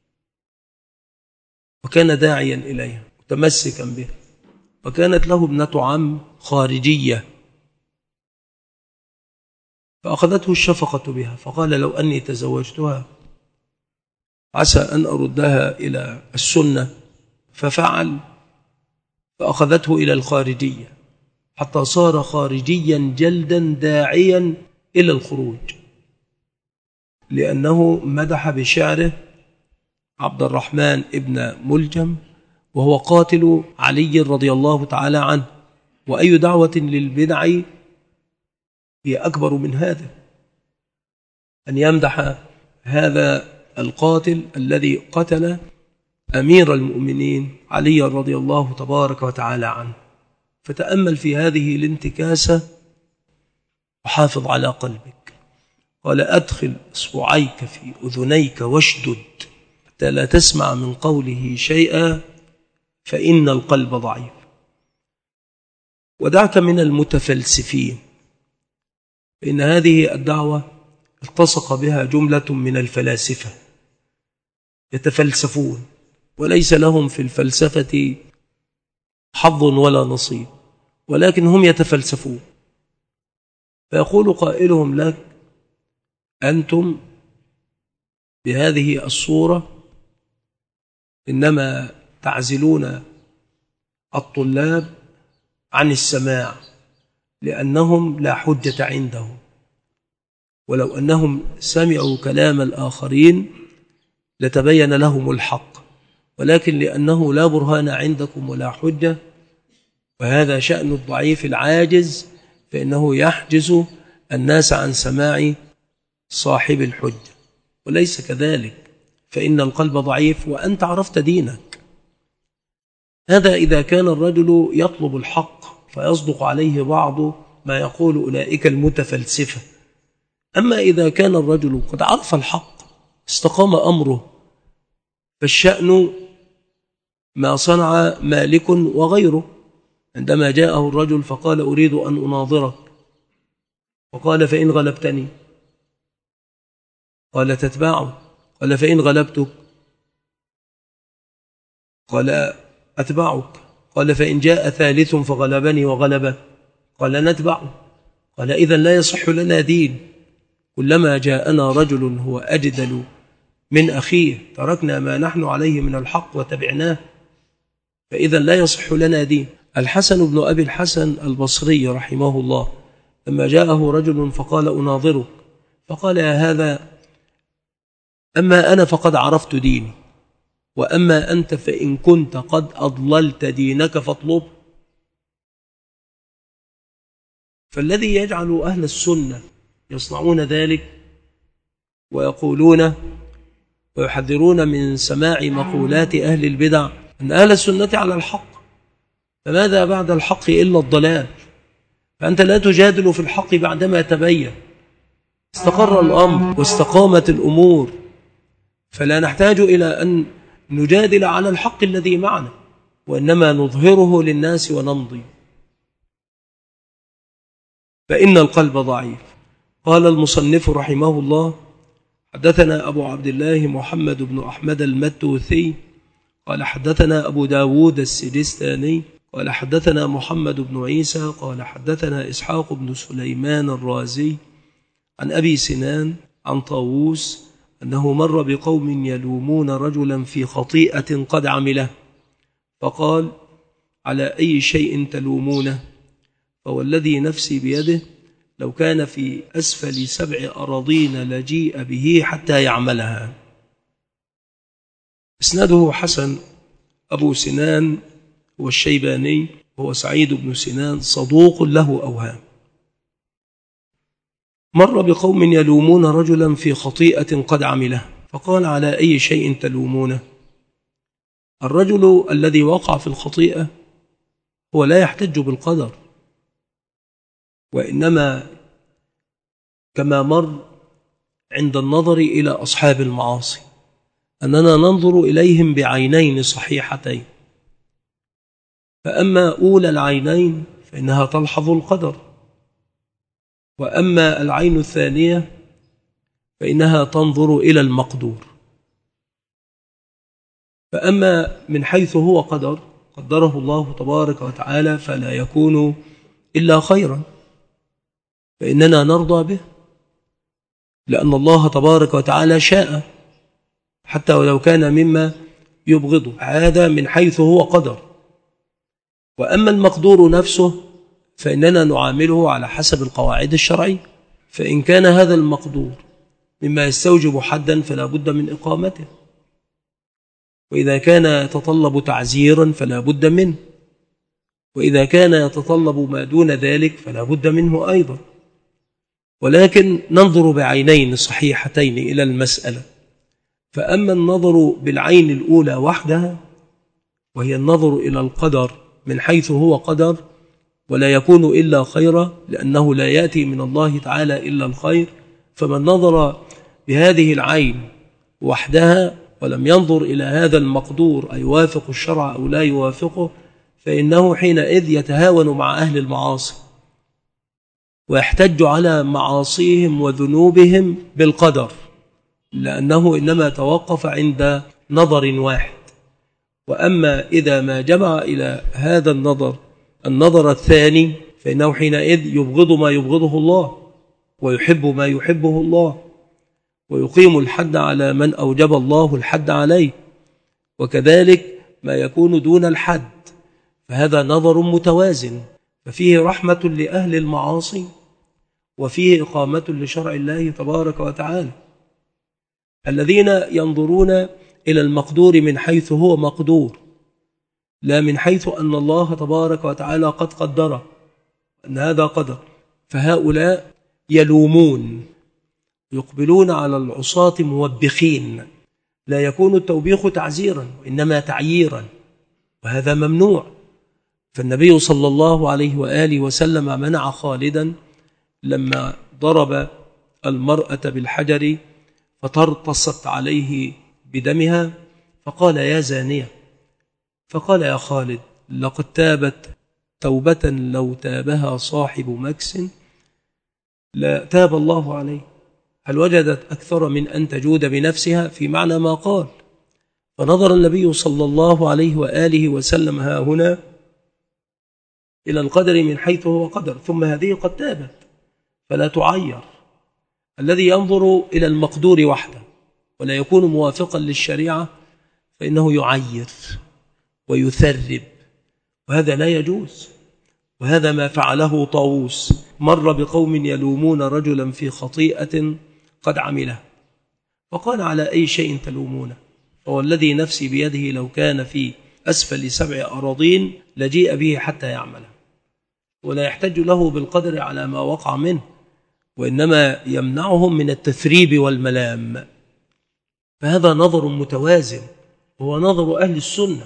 وكان داعيا إليها متمسكا بها، وكانت له ابنة عم خارجية فأخذته الشفقة بها، فقال: لو أني تزوجتها عسى أن أردها إلى السنة. ففعل، فأخذته إلى الخارجية حتى صار خارجيا جلدا داعيا إلى الخروج، لأنه مدح بشعره عبد الرحمن ابن ملجم وهو قاتل علي رضي الله تعالى عنه. وأي دعوة للبدع هي أكبر من هذا، أن يمدح هذا القاتل الذي قتل أمير المؤمنين علي رضي الله تبارك وتعالى عنه. فتأمل في هذه الانتكاسة وحافظ على قلبك. قال: أدخل إصبعيك في أذنيك واشدد حتى لا تسمع من قوله شيئا فإن القلب ضعيف. ودعك من المتفلسفين، فإن هذه الدعوة التصق بها جملة من الفلاسفة يتفلسفون وليس لهم في الفلسفة حظ ولا نصيب، ولكن هم يتفلسفون. فيقول قائلهم لك: أنتم بهذه الصورة إنما تعزلون الطلاب عن السماع لأنهم لا حجة عندهم، ولو أنهم سمعوا كلام الآخرين لتبين لهم الحق، ولكن لأنه لا برهان عندكم ولا حجة، وهذا شأن الضعيف العاجز، فإنه يحجز الناس عن سماع صاحب الحجة، وليس كذلك، فإن القلب ضعيف وأنت عرفت دينك. هذا إذا كان الرجل يطلب الحق فيصدق عليه بعض ما يقول أولئك المتفلسفة. أما إذا كان الرجل قد عرف الحق استقام أمره، فالشأن ما صنع مالك وغيره عندما جاءه الرجل فقال أريد أن أناظرك، وقال فإن غلبتني، قال تتبعه، قال فإن غلبتك، قال أتبعك، قال فإن جاء ثالث فغلبني وغلبك، قال نتبعه، قال إذن لا يصح لنا دين، كلما جاءنا رجل هو أجدل من أخيه تركنا ما نحن عليه من الحق وتبعناه، فإذا لا يصح لنا دين. الحسن بن أبي الحسن البصري رحمه الله لما جاءه رجل فقال أناظرك، فقال يا هذا أما أنا فقد عرفت ديني، وأما أنت فإن كنت قد أضللت دينك فاطلب. فالذي يجعل أهل السنة يصنعون ذلك ويقولون ويحذرون من سماع مقولات أهل البدع أن أهل السنة على الحق، فماذا بعد الحق إلا الضلال؟ فأنت لا تجادل في الحق بعدما تبين استقر الأمر واستقامت الأمور، فلا نحتاج إلى أن نجادل على الحق الذي معنا، وإنما نظهره للناس ونمضي. فإن القلب ضعيف. قال المصنف رحمه الله حدثنا أبو عبد الله محمد بن أحمد المتوثي قال حدثنا أبو داود السجستاني قال حدثنا محمد بن عيسى قال حدثنا إسحاق بن سليمان الرازي عن أبي سنان عن طاووس أنه مر بقوم يلومون رجلا في خطيئة قد عمله، فقال على أي شيء تلومونه؟ فوالذي نفسي بيده لو كان في أسفل سبع أراضين لجيء به حتى يعملها. اسناده حسن. أبو سنان هو الشيباني هو سعيد بن سنان صدوق له أوهام. مر بقوم يلومون رجلا في خطيئة قد عمله، فقال على أي شيء تلومونه؟ الرجل الذي وقع في الخطيئة هو لا يحتج بالقدر، وإنما كما مر عند النظر إلى أصحاب المعاصي أننا ننظر إليهم بعينين صحيحتين، فأما أولى العينين فإنها تلحظ القدر، وأما العين الثانية فإنها تنظر إلى المقدور. فأما من حيث هو قدر قدره الله تبارك وتعالى فلا يكون إلا خيرا، فإننا نرضى به لأن الله تبارك وتعالى شاء حتى ولو كان مما يبغضه، هذا من حيث هو قدر. وأما المقدور نفسه فإننا نعامله على حسب القواعد الشرعية، فإن كان هذا المقدور مما يستوجب حدا فلا بد من إقامته، وإذا كان يتطلب تعزيرا فلا بد منه، وإذا كان يتطلب ما دون ذلك فلا بد منه أيضا. ولكن ننظر بعينين صحيحتين إلى المسألة. فأما النظر بالعين الأولى وحدها وهي النظر إلى القدر من حيث هو قدر ولا يكون إلا خيرا، لأنه لا يأتي من الله تعالى إلا الخير، فمن نظر بهذه العين وحدها ولم ينظر إلى هذا المقدور أي يوافق الشرع أو لا يوافقه، فإنه حينئذ يتهاون مع أهل المعاصي ويحتج على معاصيهم وذنوبهم بالقدر، لأنه إنما توقف عند نظر واحد. وأما إذا ما جمع إلى هذا النظر النظر الثاني فإنه حينئذ يبغض ما يبغضه الله ويحب ما يحبه الله، ويقيم الحد على من أوجب الله الحد عليه، وكذلك ما يكون دون الحد، فهذا نظر متوازن، ففيه رحمة لأهل المعاصي وفيه إقامة لشرع الله تبارك وتعالى. الذين ينظرون إلى المقدور من حيث هو مقدور، لا من حيث أن الله تبارك وتعالى قد قدره أن هذا قدر، فهؤلاء يلومون، يقبلون على العصاة موبخين. لا يكون التوبيخ تعزيرا وإنما تعييرا، وهذا ممنوع. فالنبي صلى الله عليه وآله وسلم منع خالدا لما ضرب المرأة بالحجر فترتصت عليه بدمها، فقال يا زانية، فقال يا خالد لقد تابت توبة لو تابها صاحب مكس لا تاب الله عليه. هل وجدت أكثر من أن تجود بنفسها؟ في معنى ما قال. فنظر النبي صلى الله عليه وآله وسلم ها هنا إلى القدر من حيث هو قدر، ثم هذه قد تابت فلا تعير. الذي ينظر إلى المقدور وحده ولا يكون موافقا للشريعة فإنه يعير ويثرب، وهذا لا يجوز. وهذا ما فعله طاووس، مر بقوم يلومون رجلا في خطيئة قد عمله، فقال على أي شيء تلومونه؟ فوالذي نفسي بيده لو كان في أسفل سبع أراضين لجيء به حتى يعمله. ولا يحتج له بالقدر على ما وقع منه، وإنما يمنعهم من التثريب والملام. فهذا نظر متوازن، هو نظر أهل السنة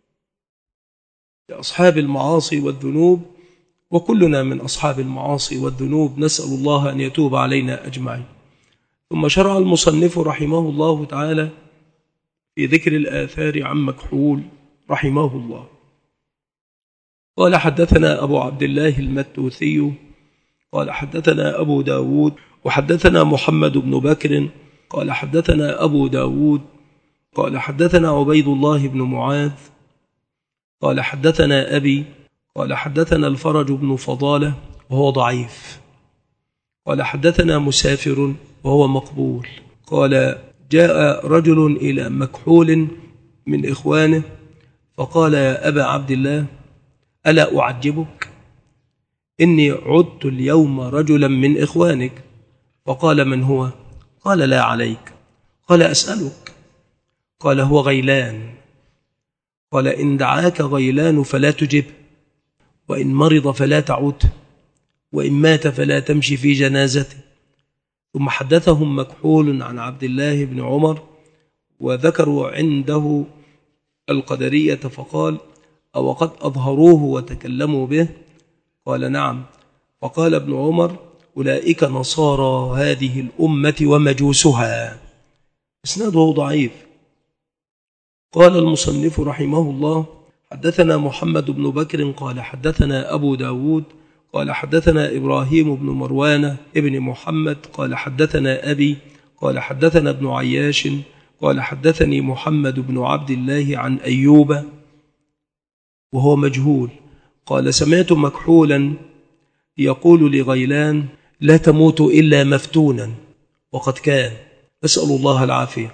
لأصحاب المعاصي والذنوب، وكلنا من أصحاب المعاصي والذنوب، نسأل الله أن يتوب علينا أجمعين. ثم شرع المصنف رحمه الله تعالى في ذكر الآثار عن مكحول رحمه الله. قال حدثنا أبو عبد الله المتوثي قال حدثنا أبو داود وحدثنا محمد بن بكر قال حدثنا أبو داود قال حدثنا عبيد الله بن معاذ قال حدثنا أبي قال حدثنا الفرج بن فضالة وهو ضعيف قال حدثنا مسافر وهو مقبول قال جاء رجل إلى مكحول من إخوانه فقال يا أبا عبد الله ألا أعجبك؟ إني عدت اليوم رجلا من إخوانك. فقال من هو؟ قال لا عليك. قال أسألك. قال هو غيلان. قال إن دعاك غيلان فلا تجب، وإن مرض فلا تعود، وإن مات فلا تمشي في جنازته. ثم حدثهم مكحول عن عبد الله بن عمر وذكروا عنده القدرية، فقال أو قد أظهروه وتكلموا به؟ قال نعم. فقال ابن عمر أولئك نصارى هذه الأمة ومجوسها. إسناده ضعيف. قال المصنف رحمه الله حدثنا محمد بن بكر قال حدثنا أبو داود قال حدثنا إبراهيم بن مروان ابن محمد قال حدثنا أبي قال حدثنا ابن عياش قال حدثني محمد بن عبد الله عن أيوب وهو مجهول قال سمعت مكحولا يقول لغيلان لا تموت إلا مفتونا، وقد كان، أسأل الله العافية.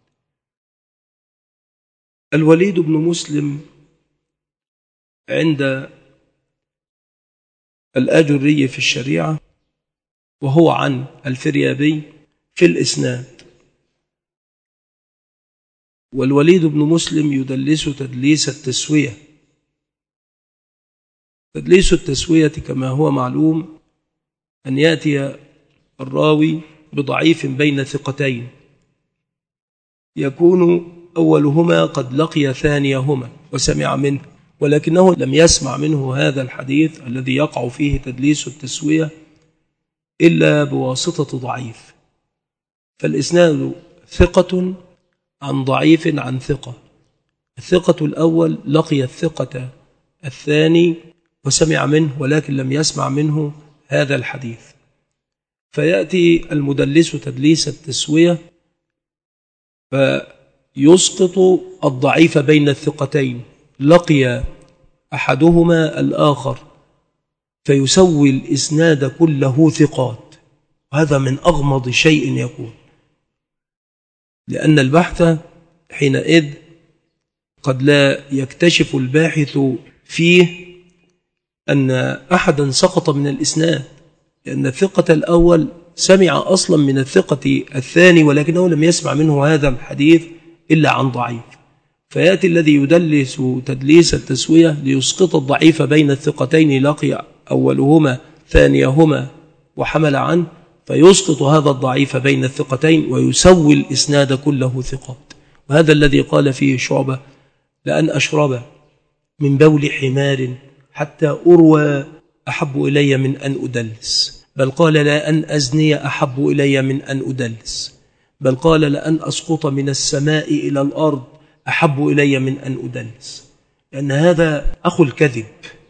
الوليد بن مسلم عند الآجري في الشريعة، وهو عن الفريابي في الإسناد. والوليد بن مسلم يدلس تدليس التسوية. تدليس التسوية كما هو معلوم أن يأتي الراوي بضعيف بين ثقتين، يكون أولهما قد لقي ثانيهما وسمع منه، ولكنه لم يسمع منه هذا الحديث الذي يقع فيه تدليس التسوية إلا بواسطة ضعيف. فالإسناد ثقة عن ضعيف عن ثقة. الثقة الأول لقي الثقة الثاني وسمع منه ولكن لم يسمع منه هذا الحديث، فيأتي المدلس تدليس التسوية فيسقط الضعيف بين الثقتين، لقي أحدهما الآخر فيسوي الإسناد كله ثقات. وهذا من أغمض شيء يكون، لأن البحث حينئذ قد لا يكتشف الباحث فيه أن أحدا سقط من الإسناد، لأن الثقة الأول سمع أصلا من الثقة الثاني ولكنه لم يسمع منه هذا الحديث إلا عن ضعيف، فيأتي الذي يدلس تدليس التسوية ليسقط الضعيف بين الثقتين لقي أولهما ثانيهما وحمل عنه، فيسقط هذا الضعيف بين الثقتين ويسوي الإسناد كله ثقات. وهذا الذي قال فيه شعبة: لأن أشرب من بول حمار حتى أروى أحب إلي من أن أدلس، بل قال: لا أن أزني أحب إلي من أن أدلس، بل قال: لأن أسقط من السماء إلى الأرض أحب إلي من أن أدلس، لأن هذا أخو الكذب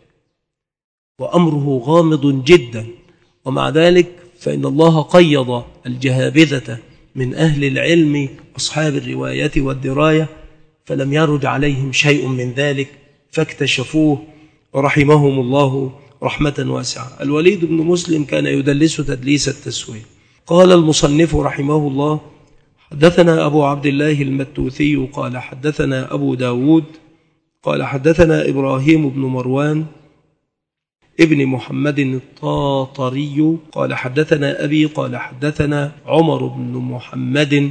وأمره غامض جدا. ومع ذلك فإن الله قيض الجهابذة من أهل العلم أصحاب الرواية والدراية فلم يرج عليهم شيء من ذلك فاكتشفوه ورحمهم الله رحمة واسعة. الوليد بن مسلم كان يدلس تدليس التسوية. قال المصنف رحمه الله: حدثنا أبو عبد الله المتوثي قال حدثنا أبو داود قال حدثنا إبراهيم بن مروان ابن محمد الطاطري قال حدثنا أبي قال حدثنا عمر بن محمد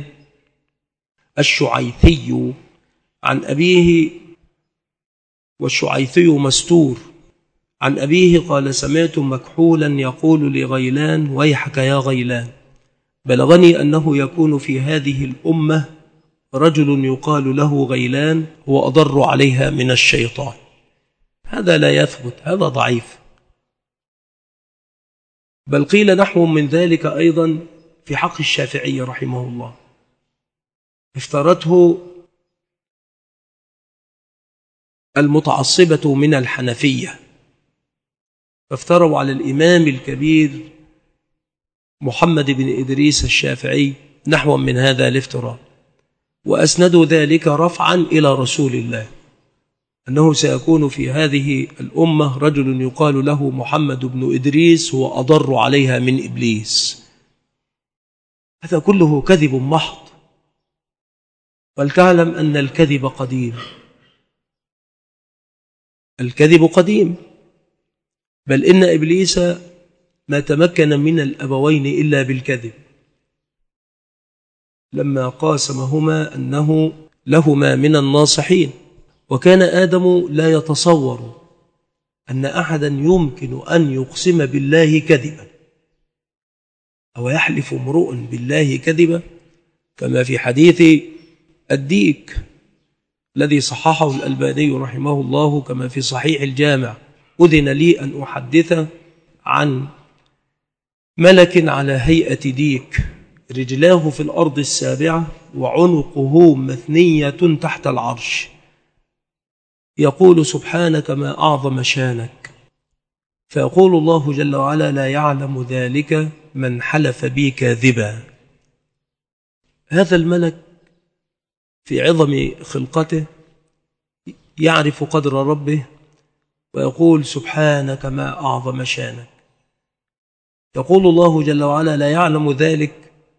الشعيثي عن أبيه، والشعيثي مستور، عن أبيه قال: سمعت مكحولا يقول لغيلان: ويحك يا غيلان، بلغني أنه يكون في هذه الأمة رجل يقال له غيلان هو أضر عليها من الشيطان. هذا لا يثبت، هذا ضعيف. بل قيل نحو من ذلك أيضا في حق الشافعي رحمه الله، افترته المتعصبة من الحنفية، فافتروا على الإمام الكبير محمد بن إدريس الشافعي نحو من هذا الافتراء، وأسندوا ذلك رفعا إلى رسول الله، أنه سيكون في هذه الأمة رجل يقال له محمد بن إدريس هو أضر عليها من إبليس. هذا كله كذب محض. ولتعلم أن الكذب قديم، الكذب قديم، بل إن إبليس ما تمكن من الأبوين إلا بالكذب، لما قاسمهما أنه لهما من الناصحين. وكان آدم لا يتصور أن أحدا يمكن أن يقسم بالله كذبا أو يحلف امرؤ بالله كذبا، كما في حديث الديك الذي صححه الألباني رحمه الله، كما في صحيح الجامع: أذن لي أن أحدث عن ملك على هيئة ديك، رجلاه في الأرض السابعة وعنقه مثنية تحت العرش، يقول: سبحانك ما أعظم شانك. فيقول الله جل وعلا: لا يعلم ذلك من حلف بي كاذبا. هذا الملك في عظم خلقته يعرف قدر ربه ويقول: سبحانك ما أعظم شانك. يقول الله جل وعلا: لا يعلم ذلك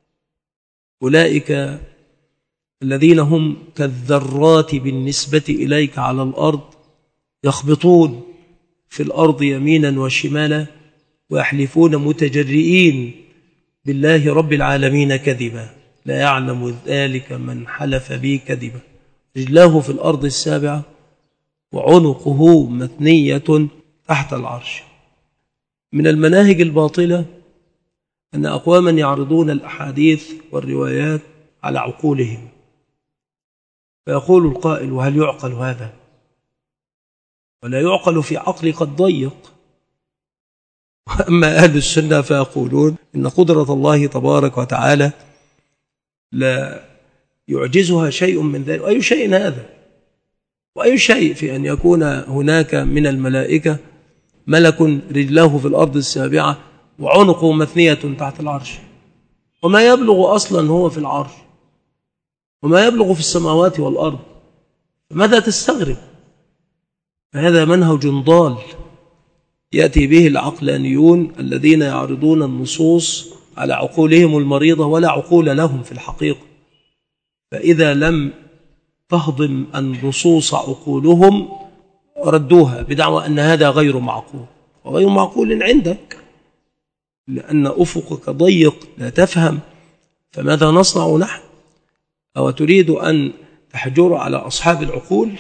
أولئك الذين هم كالذرات بالنسبة إليك على الأرض، يخبطون في الأرض يمينا وشمالا ويحلفون متجرئين بالله رب العالمين كذبا. لا يعلم ذلك من حلف بي كذبا، رجلاه في الأرض السابعة وعنقه مثنية تحت العرش. من المناهج الباطلة أن أقواما يعرضون الأحاديث والروايات على عقولهم، فيقول القائل: وهل يعقل هذا؟ ولا يعقل في عقل قد ضيق. وأما أهل السنة فيقولون إن قدرة الله تبارك وتعالى لا يعجزها شيء من ذلك. وأي شيء هذا؟ وأي شيء في أن يكون هناك من الملائكة ملك رجلاه في الأرض السابعة وعنقه مثنية تحت العرش، وما يبلغ أصلا هو في العرش وما يبلغ في السماوات والأرض، ماذا تستغرب؟ فهذا منهج ضال يأتي به العقلانيون الذين يعرضون النصوص على عقولهم المريضة ولا عقول لهم في الحقيقة. فإذا لم تهضم النصوص عقولهم ردوها بدعوى أن هذا غير معقول، وغير معقول عندك. لأن أفقك ضيق لا تفهم، فماذا نصنع نحن؟ أو تريد أن تحجر على أصحاب العقول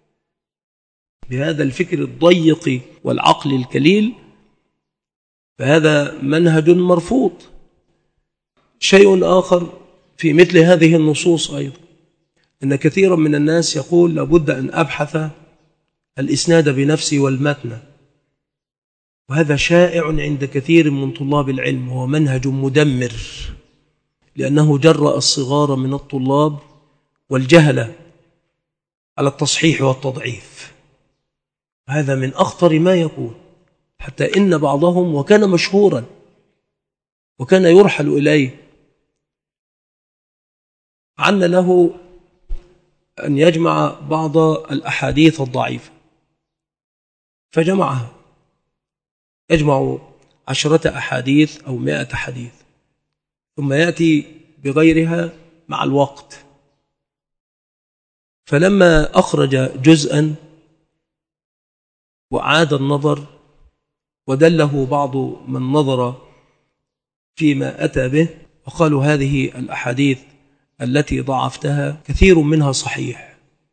بهذا الفكر الضيق والعقل الكليل؟ فهذا منهج مرفوض. شيء آخر في مثل هذه النصوص أيضا، أن كثيرا من الناس يقول لابد أن أبحث الإسناد بنفسي والمتن، وهذا شائع عند كثير من طلاب العلم، وهو منهج مدمر، لأنه جرأ الصغار من الطلاب والجهلة على التصحيح والتضعيف. هذا من أخطر ما يكون، حتى إن بعضهم وكان مشهورا وكان يرحل إليه عن له أن يجمع بعض الأحاديث الضعيفة، فجمعها، يجمع عشرة أحاديث أو مائة حديث، ثم يأتي بغيرها مع الوقت. فلما أخرج جزءا وعاد النظر ودله بعض من نظر فيما أتى به وقالوا هذه الأحاديث التي ضعفتها كثير منها صحيح.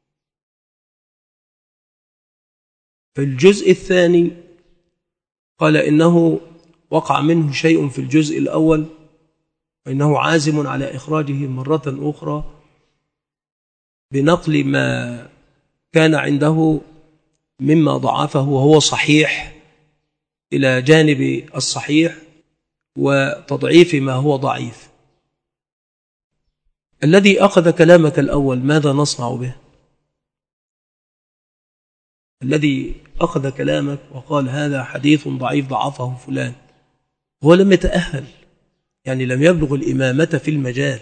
في الجزء الثاني قال إنه وقع منه شيء في الجزء الأول، وإنه عازم على إخراجه مرة أخرى بنقل ما كان عنده مما ضعفه وهو صحيح إلى جانب الصحيح، وتضعيف ما هو ضعيف. الذي أخذ كلامك الأول ماذا نصنع به؟ الذي أخذ كلامك وقال هذا حديث ضعيف ضعفه فلان، هو لم يتأهل، يعني لم يبلغ الإمامة في المجال.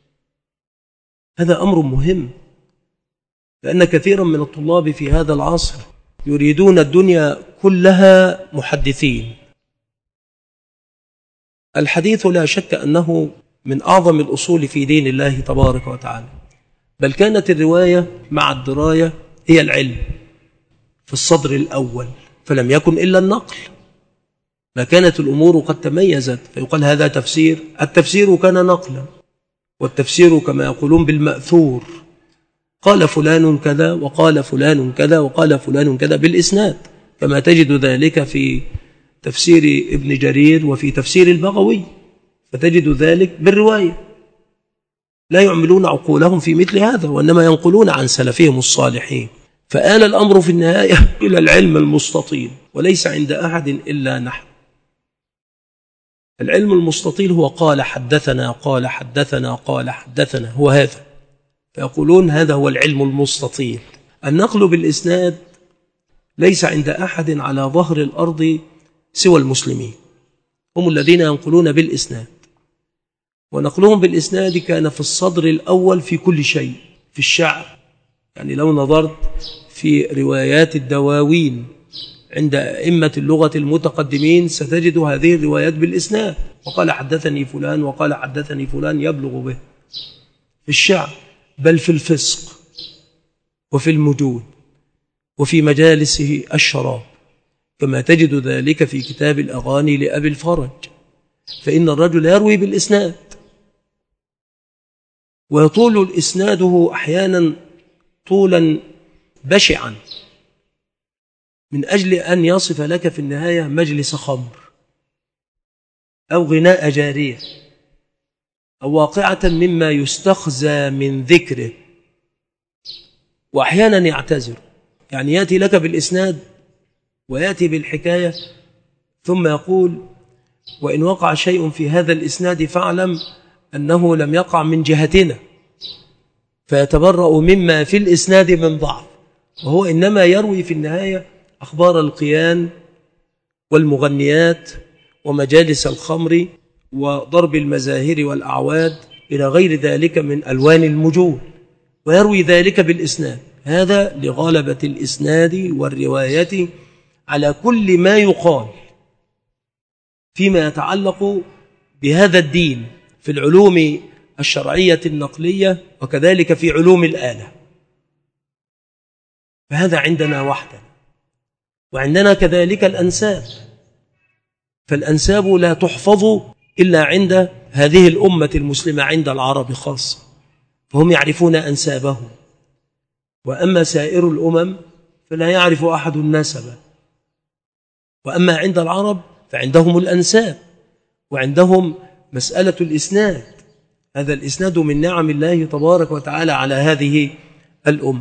هذا أمر مهم، لأن كثيرا من الطلاب في هذا العصر يريدون الدنيا كلها محدثين. الحديث لا شك أنه من أعظم الأصول في دين الله تبارك وتعالى، بل كانت الرواية مع الدراية هي العلم في الصدر الأول، فلم يكن إلا النقل. ما كانت الأمور قد تميزت فيقال هذا تفسير، التفسير كان نقلا، والتفسير كما يقولون بالمأثور، قال فلان كذا وقال فلان كذا وقال فلان كذا بالإسناد، كما تجد ذلك في تفسير ابن جرير وفي تفسير البغوي، فتجد ذلك بالرواية. لا يعملون عقولهم في مثل هذا، وإنما ينقلون عن سلفهم الصالحين. فآل الأمر في النهاية إلى العلم المستطيل، وليس عند أحد إلا نحن. العلم المستطيل هو قال حدثنا قال حدثنا قال حدثنا، هو هذا. فيقولون هذا هو العلم المستطيل. النقل بالإسناد ليس عند أحد على ظهر الأرض سوى المسلمين، هم الذين ينقلون بالإسناد، ونقلهم بالإسناد كان في الصدر الأول في كل شيء، في الشعر. يعني لو نظرت في روايات الدواوين عند أئمة اللغة المتقدمين ستجد هذه الروايات بالإسناد، وقال حدثني فلان وقال حدثني فلان، يبلغ به في الشعر، بل في الفسق وفي المجون وفي مجالسه الشراب، كما تجد ذلك في كتاب الأغاني لأبي الفرج. فإن الرجل يروي بالإسناد، ويطول الإسناده أحيانا طولا بشعا من أجل أن يصف لك في النهاية مجلس خمر أو غناء جارية أو واقعة مما يستخزى من ذكره، وأحيانا يعتذر. يعني يأتي لك بالإسناد ويأتي بالحكاية ثم يقول وإن وقع شيء في هذا الإسناد فاعلم أنه لم يقع من جهتنا، فيتبرأ مما في الإسناد من ضعف، وهو إنما يروي في النهاية أخبار القيان والمغنيات ومجالس الخمر وضرب المزاهر والأعواد إلى غير ذلك من ألوان المجون، ويروي ذلك بالإسناد. هذا لغلبة الإسناد والرواية على كل ما يقال فيما يتعلق بهذا الدين في العلوم الشرعية النقلية، وكذلك في علوم الآلة. فهذا عندنا وحده، وعندنا كذلك الأنساب. فالأنساب لا تحفظ إلا عند هذه الأمة المسلمة، عند العرب خاصة، فهم يعرفون أنسابهم، وأما سائر الأمم فلا يعرف أحد النسب. وأما عند العرب فعندهم الأنساب، وعندهم مسألة الإسناد، هذا الإسناد من نعم الله تبارك وتعالى على هذه الأمة.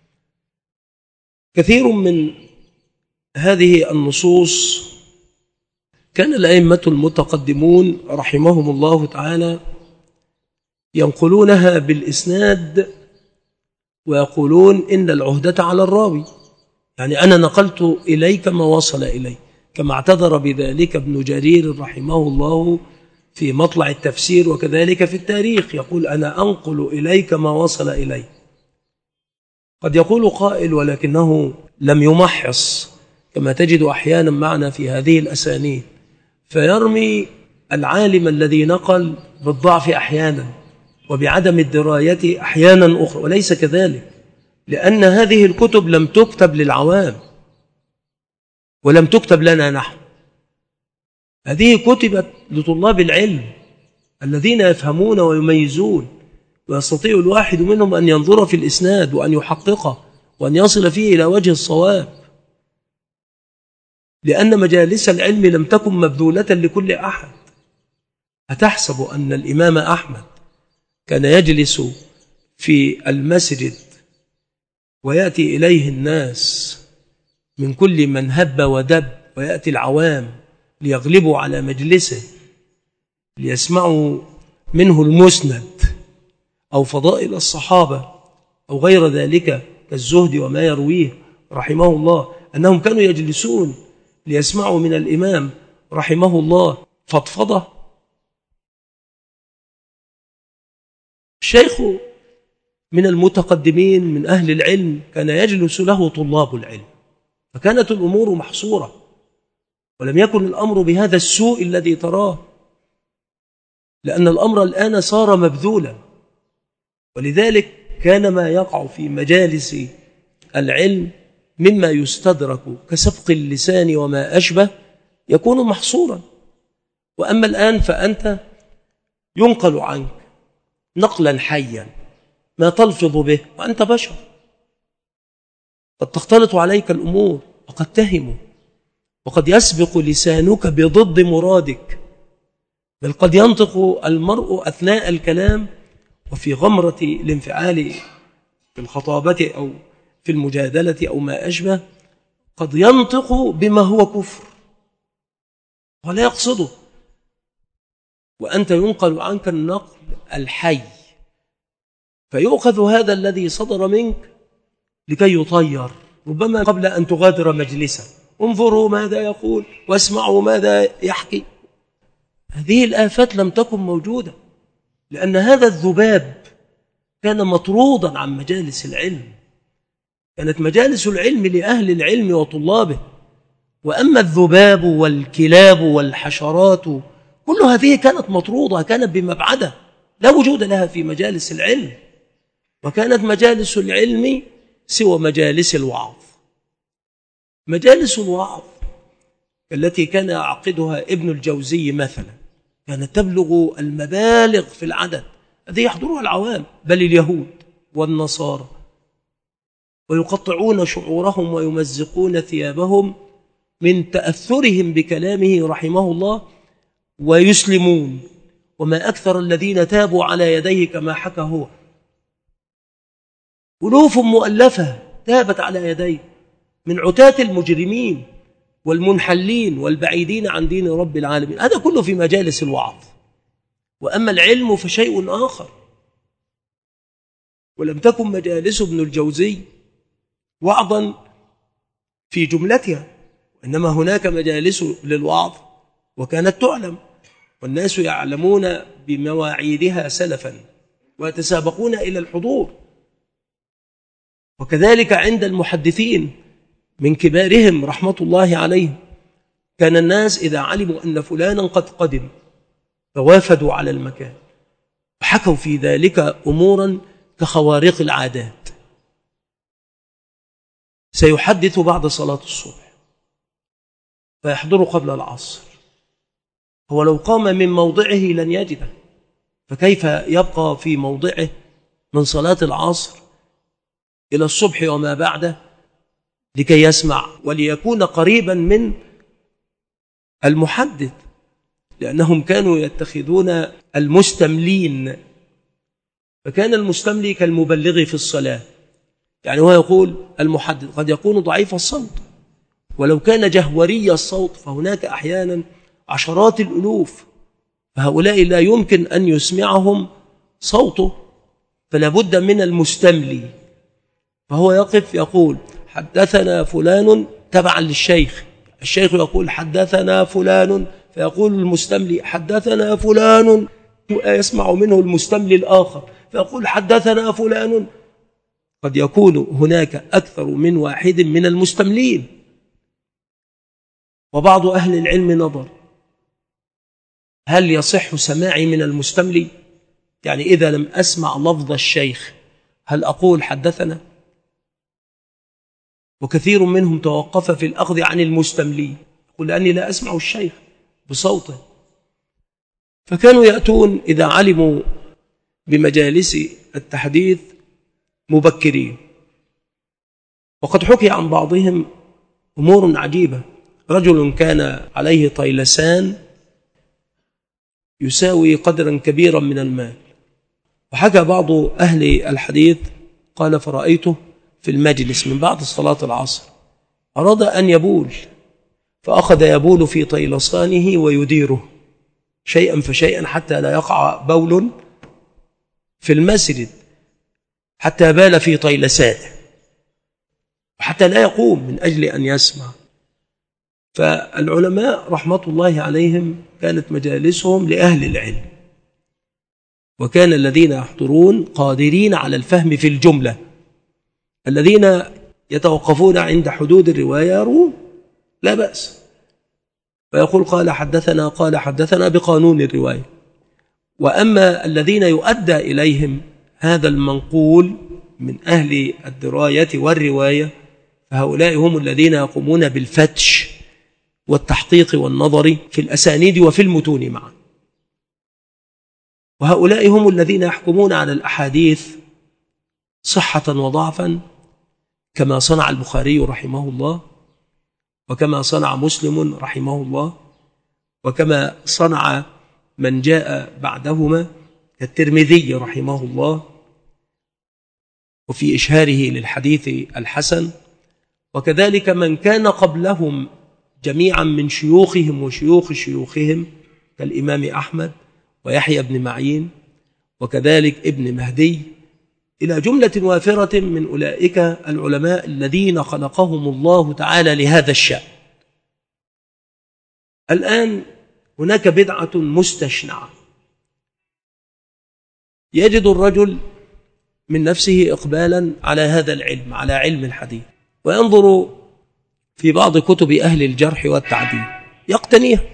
كثير من هذه النصوص كان الأئمة المتقدمون رحمهم الله تعالى ينقلونها بالإسناد ويقولون إن العهدة على الراوي، يعني أنا نقلت إليك ما وصل إلي، كما اعتذر بذلك ابن جرير رحمه الله في مطلع التفسير، وكذلك في التاريخ يقول أنا أنقل إليك ما وصل إلي. قد يقول قائل ولكنه لم يمحص، كما تجد أحيانا معنا في هذه الأسانيد، فيرمي العالم الذي نقل بالضعف أحيانا وبعدم الدراية أحيانا أخرى، وليس كذلك، لأن هذه الكتب لم تكتب للعوام ولم تكتب لنا نحن، هذه كتبت لطلاب العلم الذين يفهمون ويميزون، ويستطيع الواحد منهم أن ينظر في الإسناد وأن يحققه وأن يصل فيه إلى وجه الصواب، لأن مجالس العلم لم تكن مبذولة لكل أحد. أتحسب أن الإمام أحمد كان يجلس في المسجد ويأتي إليه الناس من كل من هب ودب، ويأتي العوام ليغلبوا على مجلسه ليسمعوا منه المسند أو فضائل الصحابة أو غير ذلك كالزهد وما يرويه رحمه الله، أنهم كانوا يجلسون ليسمعوا من الإمام رحمه الله فضفضة؟ الشيخ من المتقدمين من أهل العلم كان يجلس له طلاب العلم، فكانت الأمور محصورة، ولم يكن الأمر بهذا السوء الذي تراه، لأن الأمر الآن صار مبذولا. ولذلك كان ما يقع في مجالس العلم مما يستدرك كسبق اللسان وما أشبه يكون محصورا. وأما الآن فأنت ينقل عنك نقلا حيا ما تلفظ به، وأنت بشر، قد تختلط عليك الأمور وقد تهم، وقد يسبق لسانك بضد مرادك، بل قد ينطق المرء أثناء الكلام وفي غمرة الانفعال في الخطابة أو في المجادلة أو ما أشبه، قد ينطق بما هو كفر ولا يقصده، وأنت ينقل عنك النقل الحي، فيؤخذ هذا الذي صدر منك لكي يطير ربما قبل أن تغادر مجلسا، انظروا ماذا يقول واسمعوا ماذا يحكي. هذه الآفات لم تكن موجودة، لأن هذا الذباب كان مطرودا عن مجالس العلم، كانت مجالس العلم لأهل العلم وطلابه، وأما الذباب والكلاب والحشرات كل هذه كانت مطرودة، كانت بمبعدة لا وجود لها في مجالس العلم، وكانت مجالس العلم سوى مجالس الوعظ. مجالس الوعظ التي كان يعقدها ابن الجوزي مثلا كانت تبلغ المبالغ في العدد، هذه يحضرها العوام بل اليهود والنصارى، ويقطعون شعورهم ويمزقون ثيابهم من تأثرهم بكلامه رحمه الله ويسلمون، وما أكثر الذين تابوا على يديه كما حكى هو، ألوف مؤلفة تابت على يديه من عتاة المجرمين والمنحلين والبعيدين عن دين رب العالمين، هذا كله في مجالس الوعظ. وأما العلم فشيء آخر، ولم تكن مجالس ابن الجوزي وعظا في جملتها، إنما هناك مجالس للوعظ وكانت تعلم، والناس يعلمون بمواعيدها سلفا ويتسابقون إلى الحضور. وكذلك عند المحدثين من كبارهم رحمة الله عليهم، كان الناس إذا علموا أن فلانا قد قدم فوافدوا على المكان وحكوا في ذلك أمورا كخوارق العادات. سيحدث بعد صلاة الصبح فيحضر قبل العصر، هو لو قام من موضعه لن يجده، فكيف يبقى في موضعه من صلاة العصر إلى الصبح وما بعده لكي يسمع وليكون قريبا من المحدث، لأنهم كانوا يتخذون المستملين، فكان المستملي كالمبلغ في الصلاة. يعني هو يقول المحدث قد يكون ضعيف الصوت، ولو كان جهوري الصوت فهناك أحيانا عشرات الألوف، فهؤلاء لا يمكن أن يسمعهم صوته، فلا بد من المستملي. فهو يقف يقول حدثنا فلان تبعا للشيخ، الشيخ يقول حدثنا فلان، فيقول المستملي حدثنا فلان، يسمع منه المستملي الآخر فيقول حدثنا فلان. قد يكون هناك أكثر من واحد من المستملين. وبعض أهل العلم نظر هل يصح سماعي من المستملي؟ يعني إذا لم أسمع لفظ الشيخ هل أقول حدثنا؟ وكثير منهم توقف في الأخذ عن المستملي، يقول لأني لا أسمع الشيخ بصوته. فكانوا يأتون إذا علموا بمجالس التحديث مبكرين. وقد حكي عن بعضهم أمور عجيبة. رجل كان عليه طيلسان يساوي قدرا كبيرا من المال، وحكى بعض أهل الحديث قال فرأيته في المجلس من بعد صلاة العصر أراد أن يبول، فأخذ يبول في طيلسانه ويديره شيئا فشيئا حتى لا يقع بول في المسجد، حتى بال في طيلسانه وحتى لا يقوم من أجل أن يسمع. فالعلماء رحمة الله عليهم كانت مجالسهم لأهل العلم، وكان الذين يحضرون قادرين على الفهم في الجملة، الذين يتوقفون عند حدود الرواية يروون لا بأس، فيقول قال حدثنا قال حدثنا بقانون الرواية. وأما الذين يؤدى إليهم هذا المنقول من أهل الدراية والرواية فهؤلاء هم الذين يقومون بالفتش والتحقيق والنظر في الأسانيد وفي المتون معا، وهؤلاء هم الذين يحكمون على الأحاديث صحة وضعفا كما صنع البخاري رحمه الله، وكما صنع مسلم رحمه الله، وكما صنع من جاء بعدهما كالترمذي رحمه الله وفي إشهاره للحديث الحسن، وكذلك من كان قبلهم جميعا من شيوخهم وشيوخ شيوخهم كالإمام أحمد ويحيى بن معين وكذلك ابن مهدي، إلى جملة وافرة من أولئك العلماء الذين خلقهم الله تعالى لهذا الشأن. الآن هناك بدعة مستشنعة، يجد الرجل من نفسه إقبالا على هذا العلم، على علم الحديث، وينظر في بعض كتب أهل الجرح والتعديل يقتنيها،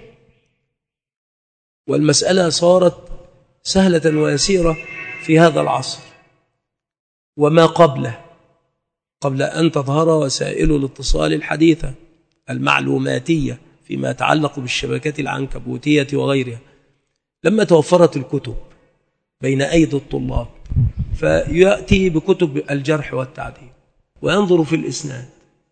والمسألة صارت سهلة ويسيرة في هذا العصر وما قبله، قبل أن تظهر وسائل الاتصال الحديثة المعلوماتية فيما يتعلق بالشبكات العنكبوتية وغيرها. لما توفرت الكتب بين أيدي الطلاب فيأتي بكتب الجرح والتعديل وينظر في الإسناد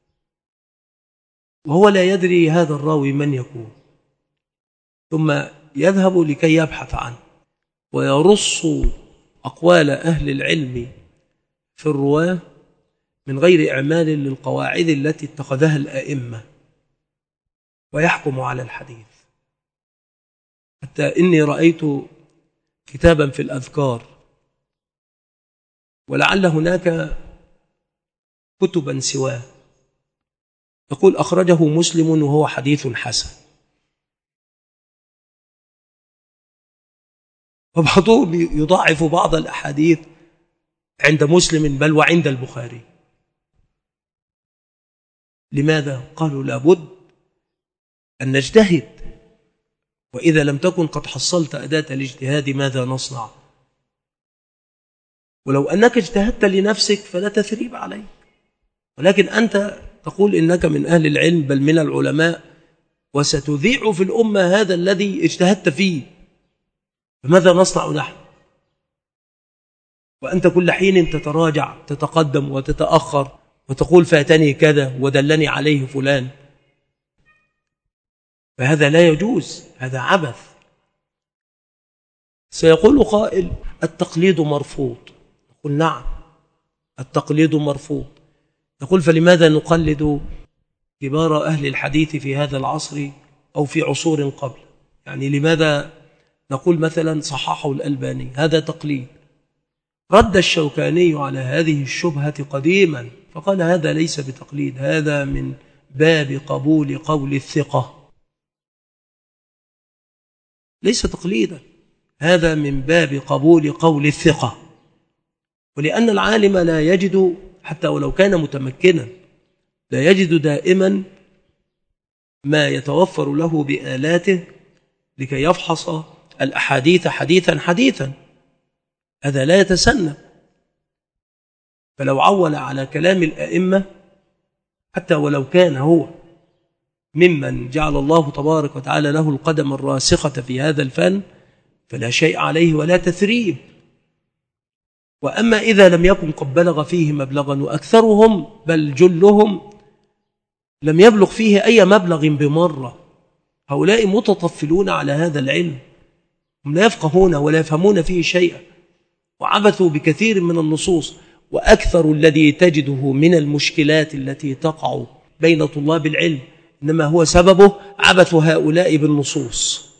وهو لا يدري هذا الراوي من يكون، ثم يذهب لكي يبحث عنه ويرص أقوال أهل العلم في الرواة من غير إعمال للقواعد التي اتخذها الأئمة، ويحكم على الحديث. حتى إني رأيت كتابا في الأذكار، ولعل هناك كتبا سواه، يقول أخرجه مسلم وهو حديث حسن، وبعضهم يضاعف بعض الأحاديث عند مسلم بل وعند البخاري. لماذا؟ قالوا لابد أن نجتهد، وإذا لم تكن قد حصلت أداة الاجتهاد ماذا نصنع؟ ولو أنك اجتهدت لنفسك فلا تثريب عليك، ولكن أنت تقول إنك من أهل العلم بل من العلماء، وستذيع في الأمة هذا الذي اجتهدت فيه، فماذا نصنع نحن؟ وأنت كل حين تتراجع، تتقدم وتتأخر وتقول فاتني كذا ودلني عليه فلان، فهذا لا يجوز، هذا عبث. سيقول قائل التقليد مرفوض، نقول نعم التقليد مرفوض. نقول فلماذا نقلد كبار أهل الحديث في هذا العصر أو في عصور قبل؟ يعني لماذا نقول مثلا صححه الألباني؟ هذا تقليد. رد الشوكاني على هذه الشبهة قديما فقال هذا ليس بتقليد، هذا من باب قبول قول الثقة، ليس تقليدا، هذا من باب قبول قول الثقة. ولأن العالم لا يجد حتى ولو كان متمكنا لا يجد دائما ما يتوفر له بآلاته لكي يفحص الأحاديث حديثا حديثا، هذا لا يتسنى. فلو عول على كلام الأئمة حتى ولو كان هو ممن جعل الله تبارك وتعالى له القدم الراسخة في هذا الفن فلا شيء عليه ولا تثريب. وأما إذا لم يكن قد بلغ فيه مبلغا، وأكثرهم بل جلهم لم يبلغ فيه أي مبلغ بمرة، هؤلاء متطفلون على هذا العلم، هم لا يفقهون ولا يفهمون فيه شيئا، وعبثوا بكثير من النصوص. وأكثر الذي تجده من المشكلات التي تقع بين طلاب العلم إنما هو سببه عبث هؤلاء بالنصوص.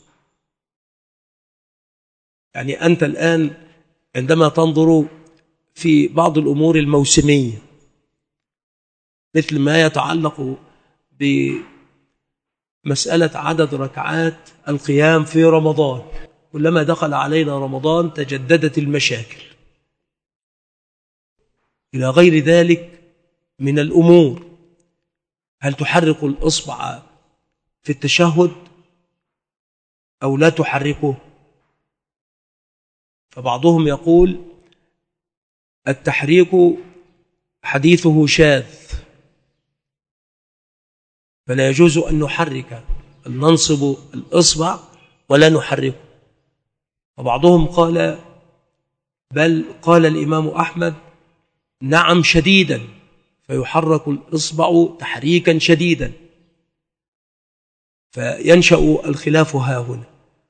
يعني أنت الآن عندما تنظر في بعض الأمور الموسمية مثل ما يتعلق بمسألة عدد ركعات القيام في رمضان، كلما دخل علينا رمضان تجددت المشاكل، إلى غير ذلك من الأمور. هل تحرك الإصبع في التشهد أو لا تحركه؟ فبعضهم يقول التحريك حديثه شاذ فلا يجوز أن نحرك، أن ننصب الإصبع ولا نحركه. وبعضهم قال بل قال الإمام أحمد نعم شديدا، فيحرك الإصبع تحريكا شديدا، فينشأ الخلاف ها هنا.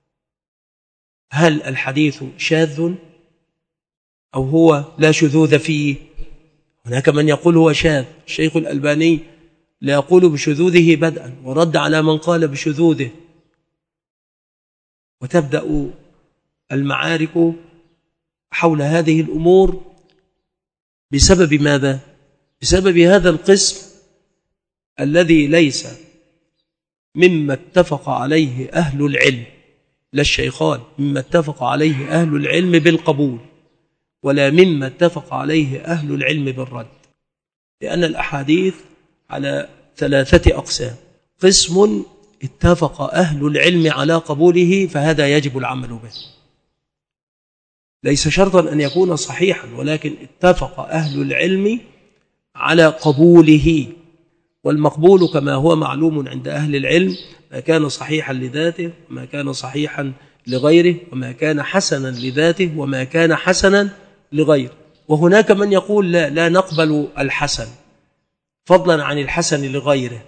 هل الحديث شاذ أو هو لا شذوذ فيه؟ هناك من يقول هو شاذ، الشيخ الألباني لا يقول بشذوذه بدءا ورد على من قال بشذوذه، وتبدأ المعارك حول هذه الأمور بسبب ماذا؟ بسبب هذا القسم الذي ليس مما اتفق عليه أهل العلم، لا الشيخان، مما اتفق عليه أهل العلم بالقبول ولا مما اتفق عليه أهل العلم بالرد. لأن الأحاديث على ثلاثة أقسام: قسم اتفق أهل العلم على قبوله فهذا يجب العمل به، ليس شرطا أن يكون صحيحا ولكن اتفق أهل العلم على قبوله. والمقبول كما هو معلوم عند أهل العلم ما كان صحيحا لذاته وما كان صحيحا لغيره وما كان حسنا لذاته وما كان حسنا لغيره. وهناك من يقول لا, لا نقبل الحسن فضلا عن الحسن لغيره،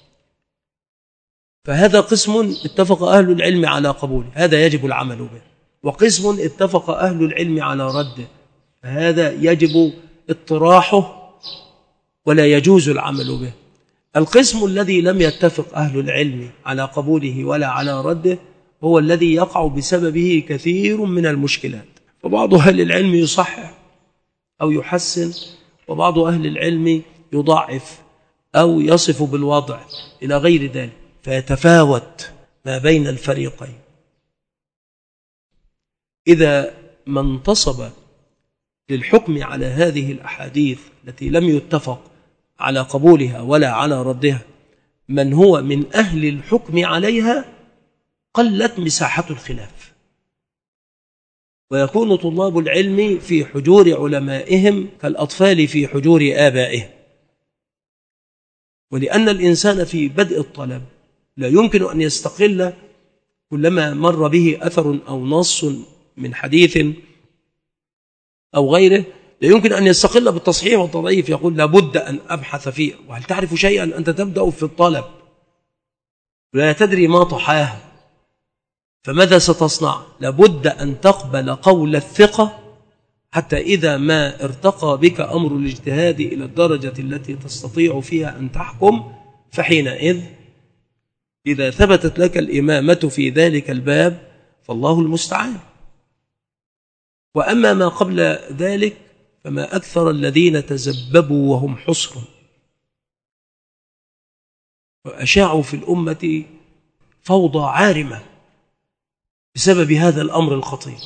فهذا قسم اتفق أهل العلم على قبوله، هذا يجب العمل به. وقسم اتفق أهل العلم على رده، فهذا يجب اطراحه ولا يجوز العمل به. القسم الذي لم يتفق أهل العلم على قبوله ولا على رده هو الذي يقع بسببه كثير من المشكلات. فبعض أهل العلم يصحح أو يحسن، وبعض أهل العلم يضعف أو يصف بالوضع إلى غير ذلك، فيتفاوت ما بين الفريقين. إذا ما انتصب للحكم على هذه الأحاديث التي لم يتفق على قبولها ولا على ردها من هو من أهل الحكم عليها، قلت مساحة الخلاف، ويكون طلاب العلم في حجور علمائهم كالأطفال في حجور آبائهم. ولأن الإنسان في بدء الطلب لا يمكن أن يستقل كلما مر به أثر أو نص من حديث أو غيره، لا يمكن أن يستقل بالتصحيح والتضعيف، يقول لابد أن أبحث فيه. وهل تعرف شيئا؟ أنت تبدأ في الطلب لا تدري ما طحاه، فماذا ستصنع؟ لابد أن تقبل قول الثقة حتى إذا ما ارتقى بك أمر الاجتهاد إلى الدرجة التي تستطيع فيها أن تحكم، فحينئذ إذا ثبتت لك الإمامة في ذلك الباب فالله المستعان. وأما ما قبل ذلك فما أكثر الذين تزببوا وهم حصر وأشاعوا في الأمة فوضى عارمة بسبب هذا الأمر الخطير.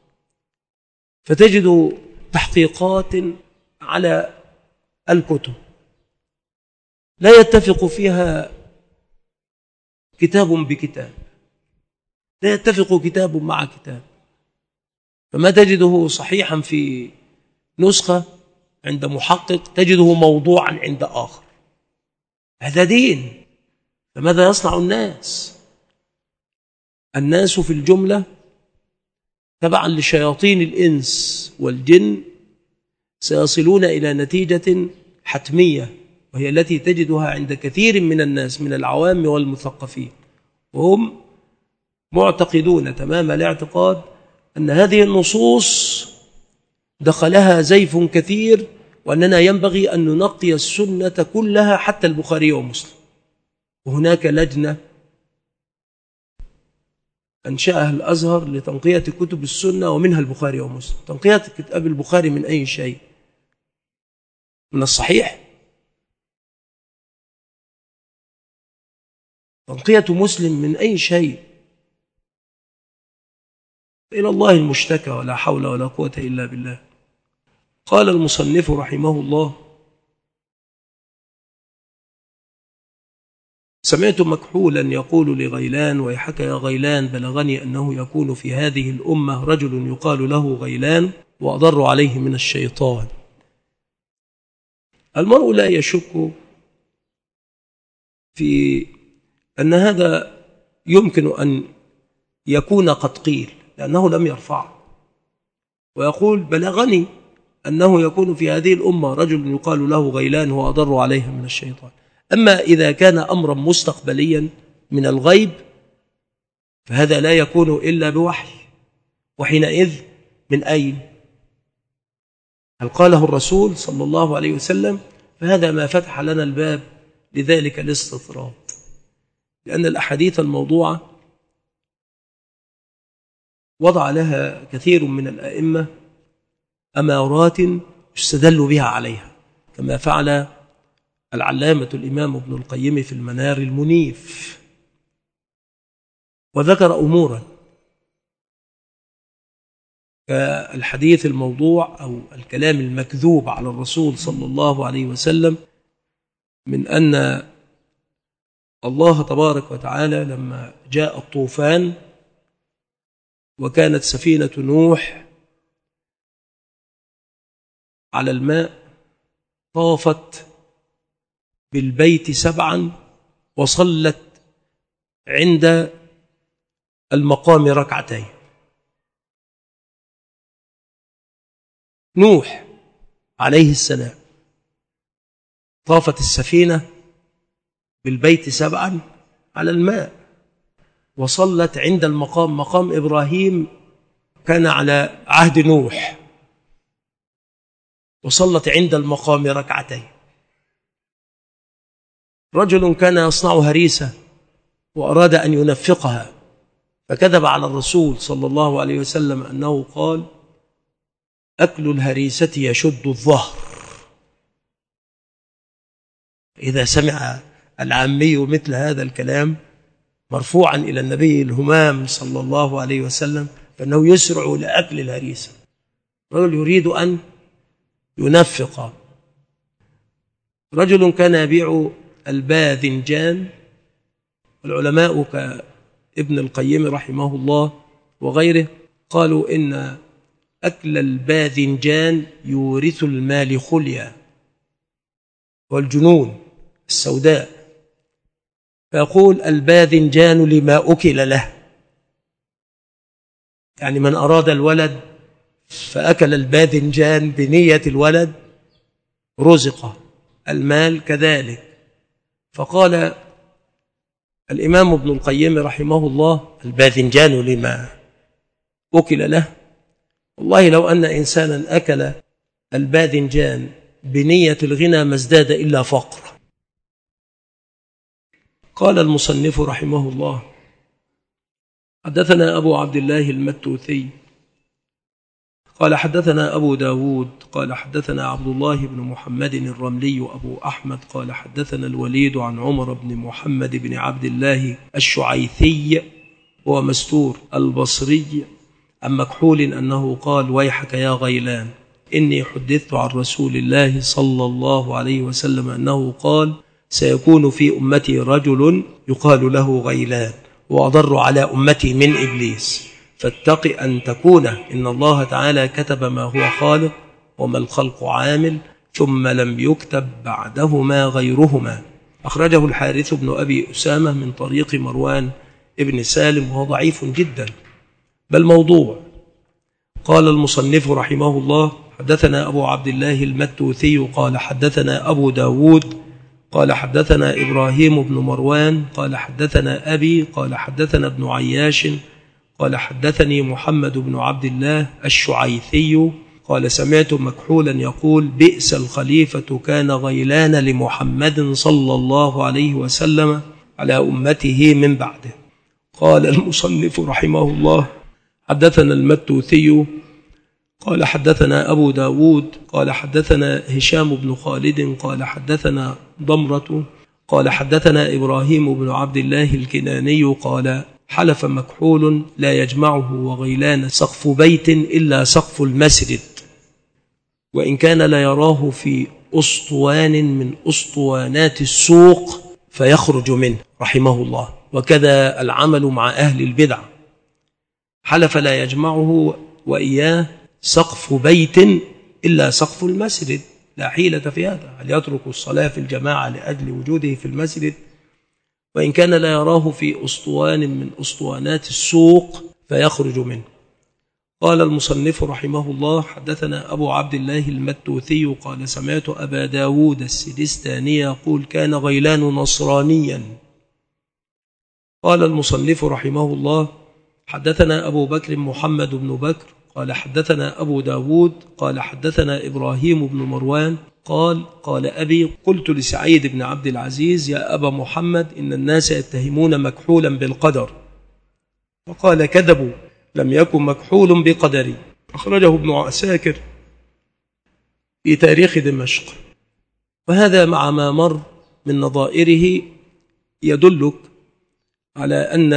فتجد تحقيقات على الكتب لا يتفق فيها كتاب بكتاب، لا يتفق كتاب مع كتاب، فما تجده صحيحا في نسخة عند محقق تجده موضوعا عند آخر. هذا دين، فماذا يصنع الناس؟ الناس في الجملة تبعا لشياطين الإنس والجن سيصلون إلى نتيجة حتمية، وهي التي تجدها عند كثير من الناس من العوام والمثقفين، وهم معتقدون تمام الاعتقاد أن هذه النصوص دخلها زيف كثير، وأننا ينبغي أن ننقي السنة كلها حتى البخاري ومسلم. وهناك لجنة أنشأها الأزهر لتنقية كتب السنة ومنها البخاري ومسلم. تنقية كتاب البخاري من أي شيء؟ من الصحيح. تنقية مسلم من أي شيء؟ إلى الله المشتكى، ولا حول ولا قوة إلا بالله. قال المصنف رحمه الله: سمعت مكحولا يقول لغيلان: ويحك يا غيلان، بلغني أنه يكون في هذه الأمة رجل يقال له غيلان وأضر عليه من الشيطان. المرء لا يشك في أن هذا يمكن أن يكون قد قيل، لأنه لم يرفعه، ويقول بلغني أنه يكون في هذه الأمة رجل يقال له غيلان وأضر عليه من الشيطان. أما إذا كان أمرا مستقبليا من الغيب فهذا لا يكون إلا بوحي، وحينئذ من أين؟ هل قاله الرسول صلى الله عليه وسلم؟ فهذا ما فتح لنا الباب لذلك الاستطراد، لأن الأحاديث الموضوعة وضع لها كثير من الأئمة أمارات يستدل بها عليها، كما فعل العلامة الإمام ابن القيم في المنار المنيف، وذكر أمورا كالحديث الموضوع أو الكلام المكذوب على الرسول صلى الله عليه وسلم، من أن الله تبارك وتعالى لما جاء الطوفان وكانت سفينة نوح على الماء طافت بالبيت سبعا وصلت عند المقام ركعتين. نوح عليه السلام طافت السفينة بالبيت سبعا على الماء وصلت عند المقام، مقام إبراهيم كان على عهد نوح، وصلت عند المقام ركعتين. رجل كان يصنع هريسة وأراد أن ينفقها، فكذب على الرسول صلى الله عليه وسلم أنه قال: أكل الهريسة يشد الظهر. إذا سمع العامي مثل هذا الكلام مرفوعا إلى النبي الهمام صلى الله عليه وسلم فإنه يسرع لأكل الهريسة. رجل يريد أن ينفق. رجل كان يبيع الباذنجان، العلماء كابن القيم رحمه الله وغيره قالوا إن أكل الباذنجان يورث المال خليا والجنون السوداء، فيقول الباذنجان لما أكل له، يعني من أراد الولد فأكل الباذنجان بنية الولد رزقه، المال كذلك. فقال الإمام ابن القيم رحمه الله الباذنجان لما أكل له، والله لو أن إنسانا أكل الباذنجان بنية الغنى ما ازداد إلا فقر. قال المصنف رحمه الله حدثنا أبو عبد الله المتوثي قال حدثنا أبو داود قال حدثنا عبد الله بن محمد الرملي أبو أحمد قال حدثنا الوليد عن عمر بن محمد بن عبد الله الشعيثي هو مستور البصري عن مكحول أنه قال ويحك يا غيلان إني حدثت عن رسول الله صلى الله عليه وسلم أنه قال سيكون في أمتي رجل يقال له غيلان وأضر على أمتي من إبليس، فاتق أن تكون إن الله تعالى كتب ما هو خالق وما الخلق عامل ثم لم يكتب بعدهما غيرهما. أخرجه الحارث بن أبي أسامة من طريق مروان ابن سالم وهو ضعيف جدا بل موضوع. قال المصنف رحمه الله حدثنا أبو عبد الله المتوثي قال حدثنا أبو داود قال حدثنا إبراهيم بن مروان قال حدثنا أبي قال حدثنا ابن عياش قال حدثني محمد بن عبد الله الشعيثي قال سمعت مكحولا يقول بئس الخليفة كان غيلان لمحمد صلى الله عليه وسلم على أمته من بعده. قال المصنف رحمه الله حدثنا المتوثي قال حدثنا أبو داود قال حدثنا هشام بن خالد قال حدثنا ضمرة قال حدثنا إبراهيم بن عبد الله الكناني قال حلف مكحول لا يجمعه وغيلان سقف بيت إلا سقف المسجد، وإن كان لا يراه في أسطوان من أسطوانات السوق فيخرج منه رحمه الله. وكذا العمل مع أهل البدع، حلف لا يجمعه وإياه سقف بيت إلا سقف المسجد، لا حيلة في هذا، هل يترك الصلاة في الجماعة لأجل وجوده في المسجد؟ وإن كان لا يراه في أسطوان من أسطوانات السوق فيخرج منه. قال المصنف رحمه الله حدثنا أبو عبد الله المتوثي قال سمعت أبا داود السجستاني يقول كان غيلان نصرانيا. قال المصنف رحمه الله حدثنا أبو بكر محمد بن بكر قال حدثنا أبو داود قال حدثنا إبراهيم بن مروان قال قال أبي قلت لسعيد بن عبد العزيز يا أبا محمد إن الناس يتهمون مكحولا بالقدر، فقال كذبوا لم يكن مكحول بقدري. أخرجه ابن عساكر في تاريخ دمشق. وهذا مع ما مر من نظائره يدلك على أن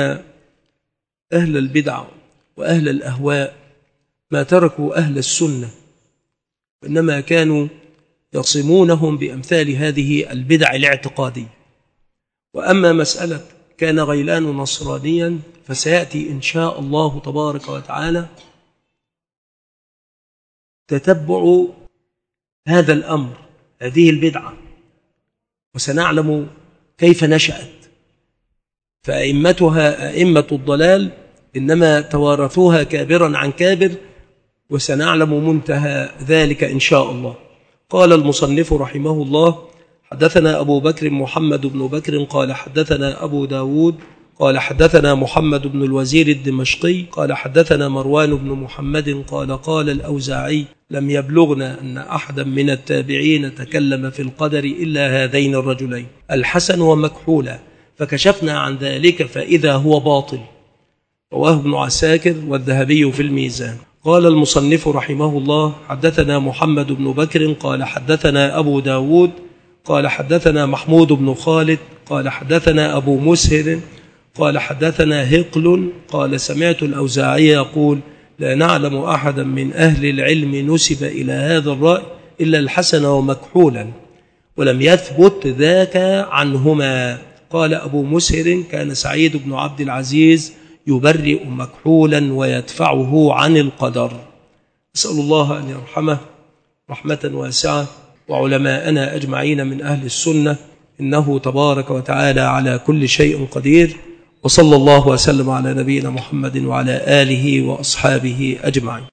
أهل البدع وأهل الأهواء ما تركوا أهل السنة، وإنما كانوا يصمونهم بأمثال هذه البدع الاعتقادية. وأما مسألة كان غيلان نصرانيا فسيأتي إن شاء الله تبارك وتعالى تتبع هذا الأمر، هذه البدعة، وسنعلم كيف نشأت. فأئمتها أئمة الضلال إنما توارثوها كابرا عن كابر، وسنعلم منتهى ذلك إن شاء الله. قال المصنف رحمه الله حدثنا أبو بكر محمد بن بكر قال حدثنا أبو داود قال حدثنا محمد بن الوزير الدمشقي قال حدثنا مروان بن محمد قال قال الأوزاعي لم يبلغنا أن أحدا من التابعين تكلم في القدر إلا هذين الرجلين الحسن ومكحولا، فكشفنا عن ذلك فإذا هو باطل. رواه ابن عساكر والذهبي في الميزان. قال المصنف رحمه الله حدثنا محمد بن بكر قال حدثنا أبو داود قال حدثنا محمود بن خالد قال حدثنا أبو مسهر قال حدثنا هقل قال سمعت الأوزاعي يقول لا نعلم أحدا من أهل العلم نسب إلى هذا الرأي إلا الحسن ومكحولا ولم يثبت ذاك عنهما. قال أبو مسهر كان سعيد بن عبد العزيز يبرئ مكحولا ويدفعه عن القدر. أسأل الله أن يرحمه رحمة واسعة وعلماءنا أجمعين من أهل السنة إنه تبارك وتعالى على كل شيء قدير. وصلى الله وسلم على نبينا محمد وعلى آله وأصحابه أجمعين.